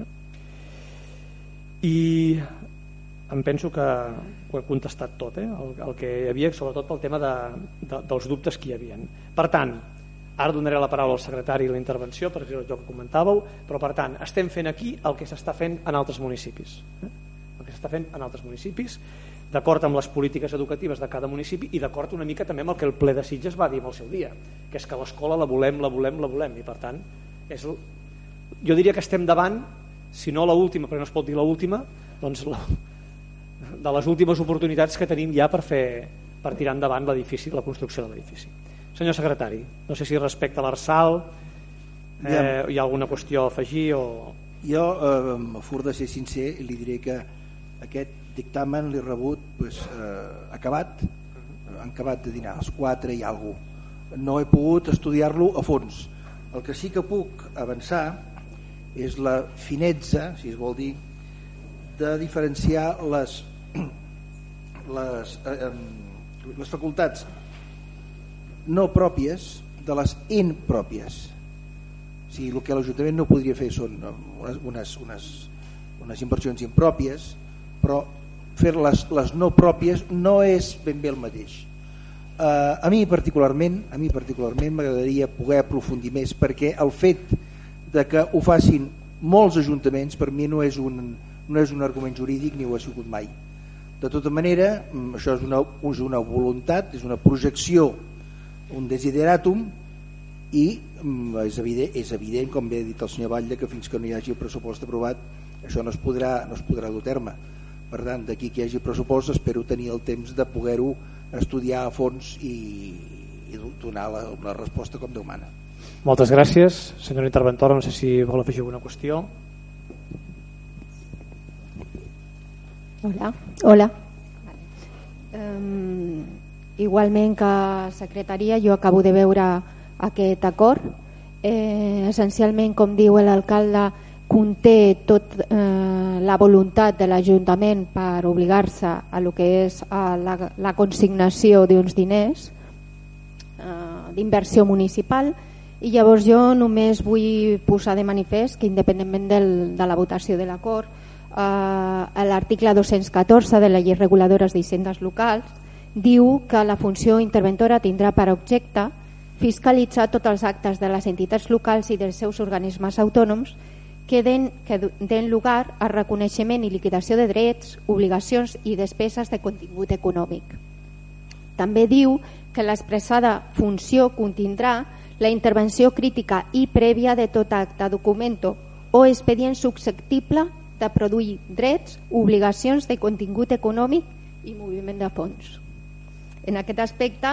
I em penso que ho he contestat tot, eh? el, el que hi havia, sobretot pel tema de, de, dels dubtes que hi havia. Per tant, ara donaré la paraula al secretari i la intervenció perquè és el que comentàveu, però per tant estem fent aquí el que s'està fent en altres municipis, eh? el que s'està fent en altres municipis d'acord amb les polítiques educatives de cada municipi i d'acord una mica també amb el que el ple de Sitges va dir en el seu dia, que és que l'escola la volem, la volem, la volem i per tant és, jo diria que estem davant, si no l'última, perquè no es pot dir l'última, doncs la, de les últimes oportunitats que tenim ja per fer per tirar endavant l'edifici, la construcció de l'edifici. Senyor secretari, no sé si respecte a l'Arsal eh, hi ha alguna qüestió a afegir o... Jo, eh, a fur de ser sincer, li diré que aquest dictamen l'he rebut pues, eh, acabat, han acabat de dinar, als quatre i alguna cosa. No he pogut estudiar-lo a fons. El que sí que puc avançar és la finezza, si es vol dir, de diferenciar les, les, eh, les facultats no pròpies de les impròpies. O sigui, el que l'Ajuntament no podria fer són unes, unes, unes, unes inversions impròpies, però fer les, les no pròpies no és ben bé el mateix. Uh, a mi particularment a mi particularment m'agradaria poder aprofundir més perquè el fet de que ho facin molts ajuntaments per mi no és un, no és un argument jurídic ni ho ha sigut mai. De tota manera, això és una, és una voluntat, és una projecció, un desideratum i és evident, és evident, com bé ha dit el senyor Batlle, que fins que no hi hagi el pressupost aprovat això no es podrà, no es podrà dur a terme. Per tant, d'aquí que hi hagi pressupost espero tenir el temps de poder-ho estudiar a fons i, i donar la, la resposta com Déu mana. Moltes gràcies. Senyora interventora, no sé si vol afegir alguna qüestió. Hola. Hola. Um, igualment que secretaria, jo acabo de veure aquest acord. Eh, essencialment, com diu l'alcalde, conté tot eh, la voluntat de l'Ajuntament per obligar-se a lo que és a la, la consignació d'uns diners eh, d'inversió municipal i llavors jo només vull posar de manifest que independentment del, de la votació de l'acord eh, l'article dos-cents catorze de la llei reguladora d'hisendes locals diu que la funció interventora tindrà per objecte fiscalitzar tots els actes de les entitats locals i dels seus organismes autònoms que den, que den lugar a reconeixement i liquidació de drets, obligacions i despeses de contingut econòmic. També diu que l'expressada funció contindrà la intervenció crítica i prèvia de tot acte, documento o expedient susceptible de produir drets, obligacions de contingut econòmic i moviment de fons. En aquest aspecte,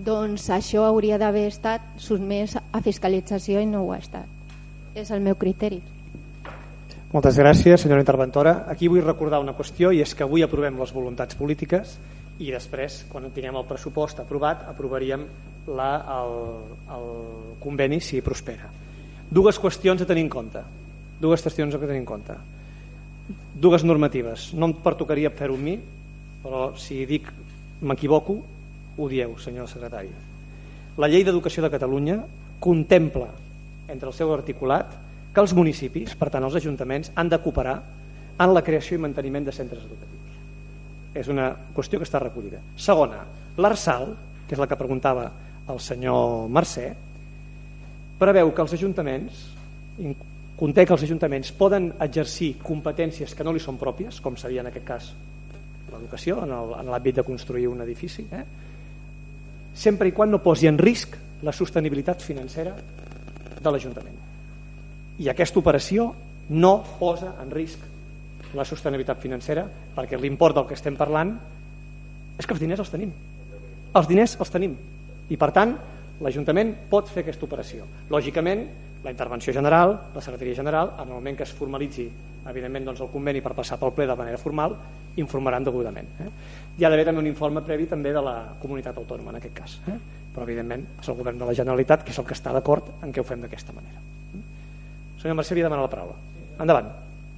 doncs això hauria d'haver estat sotmès a fiscalització i no ho ha estat. És el meu criteri. Moltes gràcies, senyora interventora. Aquí vull recordar una qüestió, i és que avui aprovem les voluntats polítiques i després, quan tinguem el pressupost aprovat, aprovaríem la, el, el conveni si prospera. Dues qüestions a tenir en compte. Dues qüestions a tenir en compte. Dues normatives. No em pertocaria fer-ho amb mi, però si dic m'equivoco, ho dieu, senyor secretari. La Llei d'Educació de Catalunya contempla entre el seu articulat que els municipis, per tant els ajuntaments, han de cooperar en la creació i manteniment de centres educatius. És una qüestió que està recollida. Segona, l'Arsal, que és la que preguntava el senyor Mercè, preveu que els ajuntaments, conté que els ajuntaments poden exercir competències que no li són pròpies, com seria en aquest cas l'educació, en l'àmbit de construir un edifici, eh? sempre i quan no posi en risc la sostenibilitat financera de l'Ajuntament. I aquesta operació no posa en risc la sostenibilitat financera, perquè l'import del que estem parlant és que els diners els tenim. Els diners els tenim. I per tant, l'Ajuntament pot fer aquesta operació. Lògicament, la intervenció general, la secretaria general, en el moment que es formalitzi evidentment doncs, el conveni per passar pel ple de manera formal, informaran degudament. Eh? Hi ha d'haver també un informe previ també de la comunitat autònoma en aquest cas. Eh? Però evidentment és el govern de la Generalitat que és el que està d'acord en què ho fem d'aquesta manera. Eh? Senyor Mercè, havia demanat la paraula. Endavant.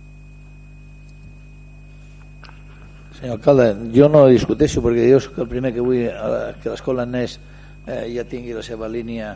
Senyor alcalde, jo no discuteixo perquè jo soc el primer que vull que l'escola Agnès eh, ja tingui la seva línia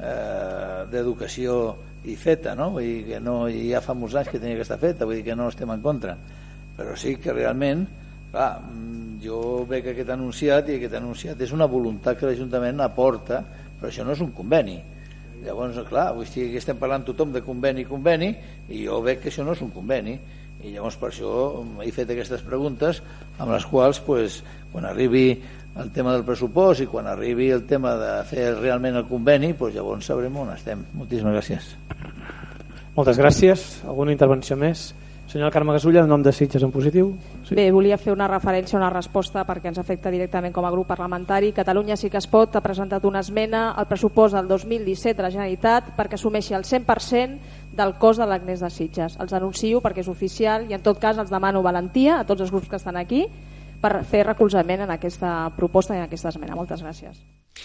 eh, d'educació i feta, no? Vull dir que no, ja fa molts anys que tenia que estar feta, vull dir que no estem en contra, però sí que realment, clar, jo veig aquest anunciat i aquest anunciat és una voluntat que l'Ajuntament aporta, però això no és un conveni. Llavors, clar, vull dir que estem parlant tothom de conveni, conveni, i jo veig que això no és un conveni, i llavors per això he fet aquestes preguntes amb les quals, pues, quan arribi el tema del pressupost i quan arribi el tema de fer realment el conveni, pues llavors sabrem on estem. Moltíssimes gràcies. Moltes gràcies. Alguna intervenció més? Senyora Carme Gasulla, en nom de Sitges en positiu. Sí. Bé, volia fer una referència, una resposta perquè ens afecta directament com a grup parlamentari. Catalunya Sí que es pot ha presentat una esmena al pressupost del dos mil disset de la Generalitat perquè assumeixi el cent per cent del cost de l'Agnès de Sitges. Els anuncio perquè és oficial i en tot cas els demano valentia a tots els grups que estan aquí per fer recolzament en aquesta proposta i en aquesta esmena. Moltes gràcies.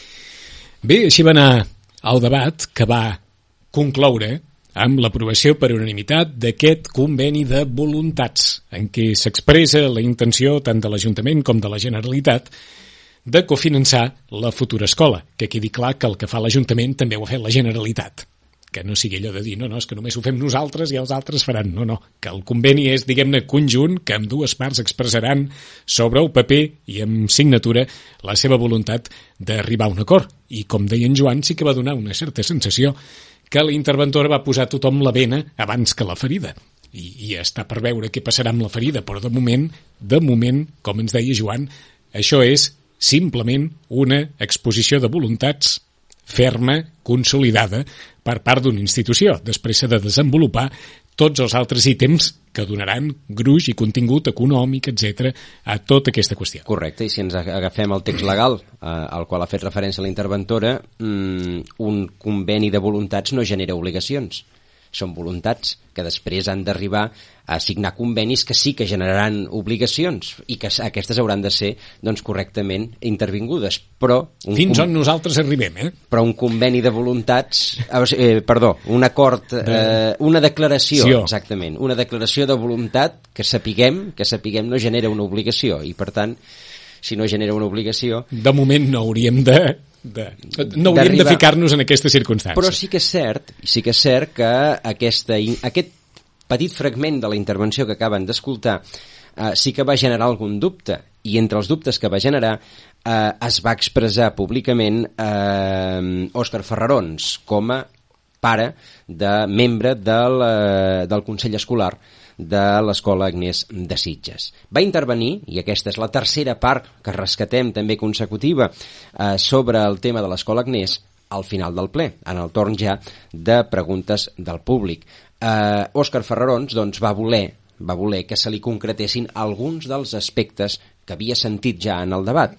Bé, així va anar el debat que va concloure amb l'aprovació per unanimitat d'aquest conveni de voluntats en què s'expressa la intenció tant de l'Ajuntament com de la Generalitat de cofinançar la futura escola, que quedi clar que el que fa l'Ajuntament també ho ha fet la Generalitat, que no sigui allò de dir no, no, és que només ho fem nosaltres i els altres faran, no, no, que el conveni és, diguem-ne, conjunt, que amb dues parts expressaran sobre el paper i amb signatura la seva voluntat d'arribar a un acord. I com deia en Joan, sí que va donar una certa sensació que la interventora va posar tothom la bena abans que la ferida. I, i està per veure què passarà amb la ferida, però de moment, de moment, com ens deia Joan, això és simplement una exposició de voluntats ferma, consolidada per part d'una institució. Després s'ha de desenvolupar tots els altres ítems que donaran gruix i contingut econòmic, etcètera, a tota aquesta qüestió. Correcte, i si ens agafem el text legal eh, al qual ha fet referència la interventora, mmm, un conveni de voluntats no genera obligacions. Són voluntats que després han d'arribar a signar convenis que sí que generaran obligacions i que aquestes hauran de ser doncs, correctament intervingudes. Però un Fins on nosaltres arribem, eh? Però un conveni de voluntats... Eh, perdó, un acord, eh, una declaració, sí, exactament, una declaració de voluntat que sapiguem, que sapiguem no genera una obligació i, per tant, si no genera una obligació... De moment no hauríem de... De, no hauríem de ficar-nos en aquesta circumstància. Però sí que és cert, sí que és cert que aquesta, aquest petit fragment de la intervenció que acaben d'escoltar eh, sí que va generar algun dubte, i entre els dubtes que va generar eh, es va expressar públicament eh, Òscar Ferrarons com a pare de membre del, eh, del Consell Escolar de l'Escola Agnès de Sitges. Va intervenir, i aquesta és la tercera part que rescatem també consecutiva eh, sobre el tema de l'Escola Agnès, al final del ple, en el torn ja de preguntes del públic. Eh, Òscar Ferrarons doncs, va voler va voler que se li concretessin alguns dels aspectes que havia sentit ja en el debat.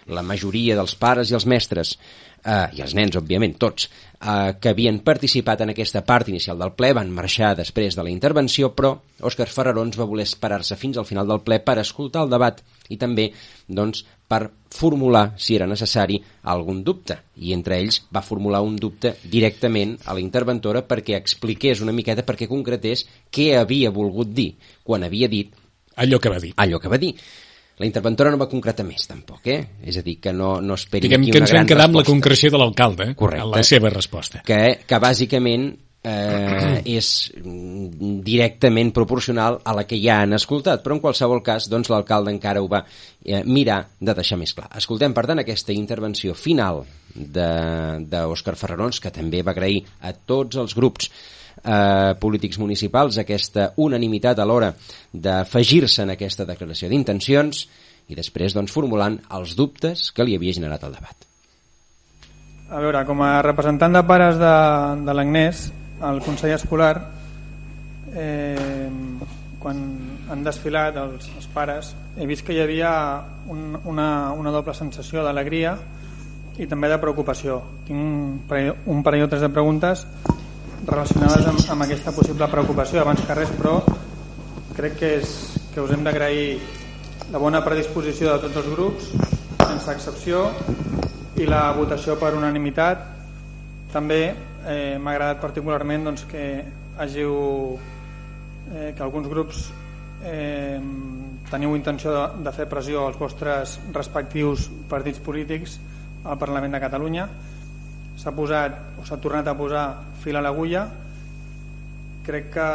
la majoria dels pares i els mestres, eh, i els nens, òbviament, tots, eh, que havien participat en aquesta part inicial del ple, van marxar després de la intervenció, però Òscar Ferrarons va voler esperar-se fins al final del ple per escoltar el debat i també, doncs, per formular, si era necessari, algun dubte. I entre ells va formular un dubte directament a la interventora perquè expliqués una miqueta, perquè concretés què havia volgut dir quan havia dit allò que va dir. Allò que va dir. La interventora no va concretar més, tampoc, eh? És a dir, que no, no esperin Diguem aquí que una ens vam gran quedar resposta. amb la concreció de l'alcalde, eh? Correcte. En la seva resposta. Que, que bàsicament eh, és directament proporcional a la que ja han escoltat, però en qualsevol cas doncs, l'alcalde encara ho va eh, mirar de deixar més clar. Escoltem, per tant, aquesta intervenció final d'Òscar Ferrarons, que també va agrair a tots els grups Eh, polítics municipals aquesta unanimitat a l'hora d'afegir-se en aquesta declaració d'intencions i després doncs, formulant els dubtes que li havia generat el debat. A veure, com a representant de pares de, de l'Agnès al Consell Escolar, eh, quan han desfilat els, els pares, he vist que hi havia un, una, una doble sensació d'alegria i també de preocupació. Tinc un parell, un parell o tres de preguntes relacionades amb, amb aquesta possible preocupació. Abans que res, però, crec que, és, que us hem d'agrair la bona predisposició de tots els grups, sense excepció, i la votació per unanimitat. També eh, m'ha agradat particularment doncs, que hàgiu eh, que alguns grups eh, teniu intenció de, de fer pressió als vostres respectius partits polítics al Parlament de Catalunya. S'ha posat o s'ha tornat a posar fil a l'agulla. Crec que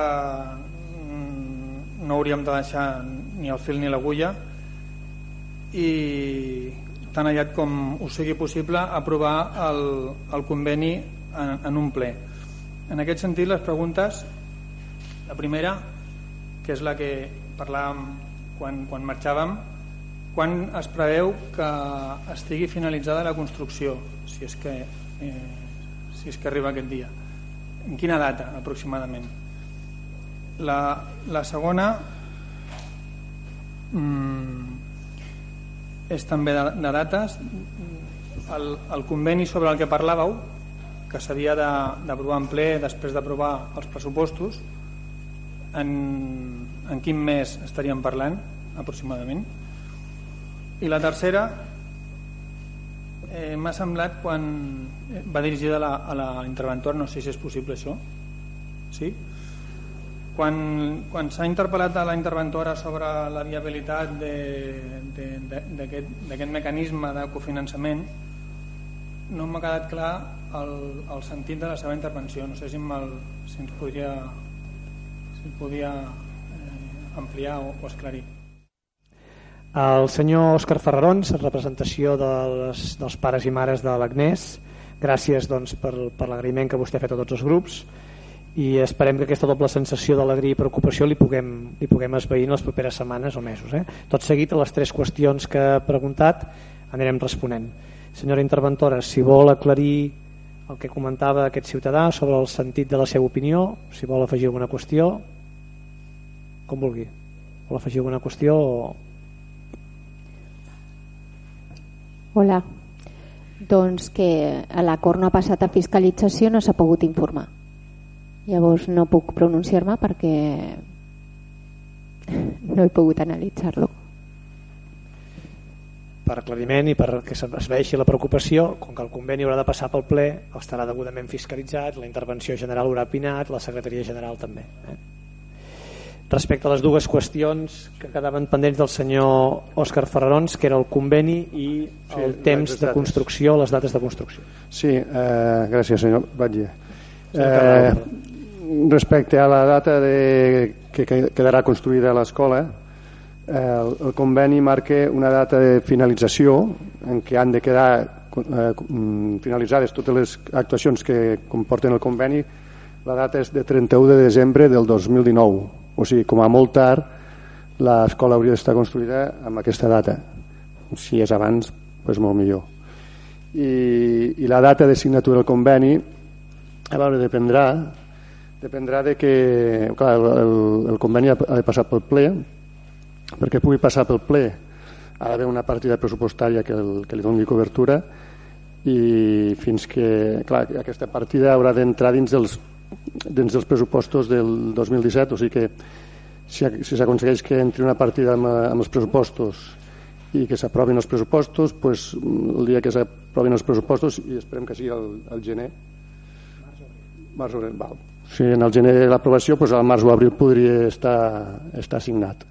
no hauríem de deixar ni el fil ni l'agulla i tan aviat com us sigui possible aprovar el, el conveni en, en un ple. En aquest sentit, les preguntes, la primera, que és la que parlàvem quan, quan marxàvem, quan es preveu que estigui finalitzada la construcció, si és que Eh, si és que arriba aquest dia, en quina data aproximadament? La, la segona mm, és també de, de dates. El, el conveni sobre el que parlàveu, que s'havia d'aprovar en ple després d'aprovar els pressupostos, en, en quin mes estaríem parlant aproximadament? I la tercera, Eh, m'ha semblat quan va dirigida a la, a la interventora, no sé si és possible això, sí? Quan, quan s'ha interpel·lat a la interventora sobre la viabilitat d'aquest mecanisme de cofinançament, no m'ha quedat clar el, el sentit de la seva intervenció. No sé si, el, si ens podria, si ens podia eh, ampliar o, o esclarir. El senyor Òscar Ferrarons, en representació dels, dels pares i mares de l'Agnès, gràcies doncs, per, per l'agraïment que vostè ha fet a tots els grups i esperem que aquesta doble sensació d'alegria i preocupació li puguem, li puguem esvair en les properes setmanes o mesos. Eh? Tot seguit, a les tres qüestions que ha preguntat anirem responent. Senyora interventora, si vol aclarir el que comentava aquest ciutadà sobre el sentit de la seva opinió, si vol afegir alguna qüestió, com vulgui. Vol afegir alguna qüestió o... Hola. Doncs que l'acord no ha passat a fiscalització, no s'ha pogut informar. Llavors no puc pronunciar-me perquè no he pogut analitzar-lo. Per aclariment i perquè es vegi la preocupació, com que el conveni haurà de passar pel ple, estarà degudament fiscalitzat, la intervenció general haurà opinat, la secretaria general també. Eh? Respecte a les dues qüestions que quedaven pendents del senyor Òscar Ferrarons, que era el conveni i el sí, temps de construcció, les dates de construcció. Sí, eh, gràcies senyor Batlle. Eh, respecte a la data de, que quedarà construïda l'escola, eh, el, el conveni marca una data de finalització en què han de quedar eh, finalitzades totes les actuacions que comporten el conveni. La data és de trenta-u de desembre del dos mil dinou. O sigui, com a molt tard, l'escola hauria d'estar construïda amb aquesta data. Si és abans, doncs molt millor. I, i la data de signatura del conveni, a veure, dependrà, dependrà de que, clar, el, el, el conveni ha de passar pel ple, perquè pugui passar pel ple ha d'haver una partida pressupostària que, el, que li doni cobertura, i fins que, clar, aquesta partida haurà d'entrar dins dels, dins dels pressupostos del dos mil disset, o sigui que si, si s'aconsegueix que entri una partida amb, amb els pressupostos i que s'aprovin els pressupostos, pues, el dia que s'aprovin els pressupostos, i esperem que sigui el, el gener, març o abril, val. Si en el gener l'aprovació, pues, al març o abril podria estar, estar signat.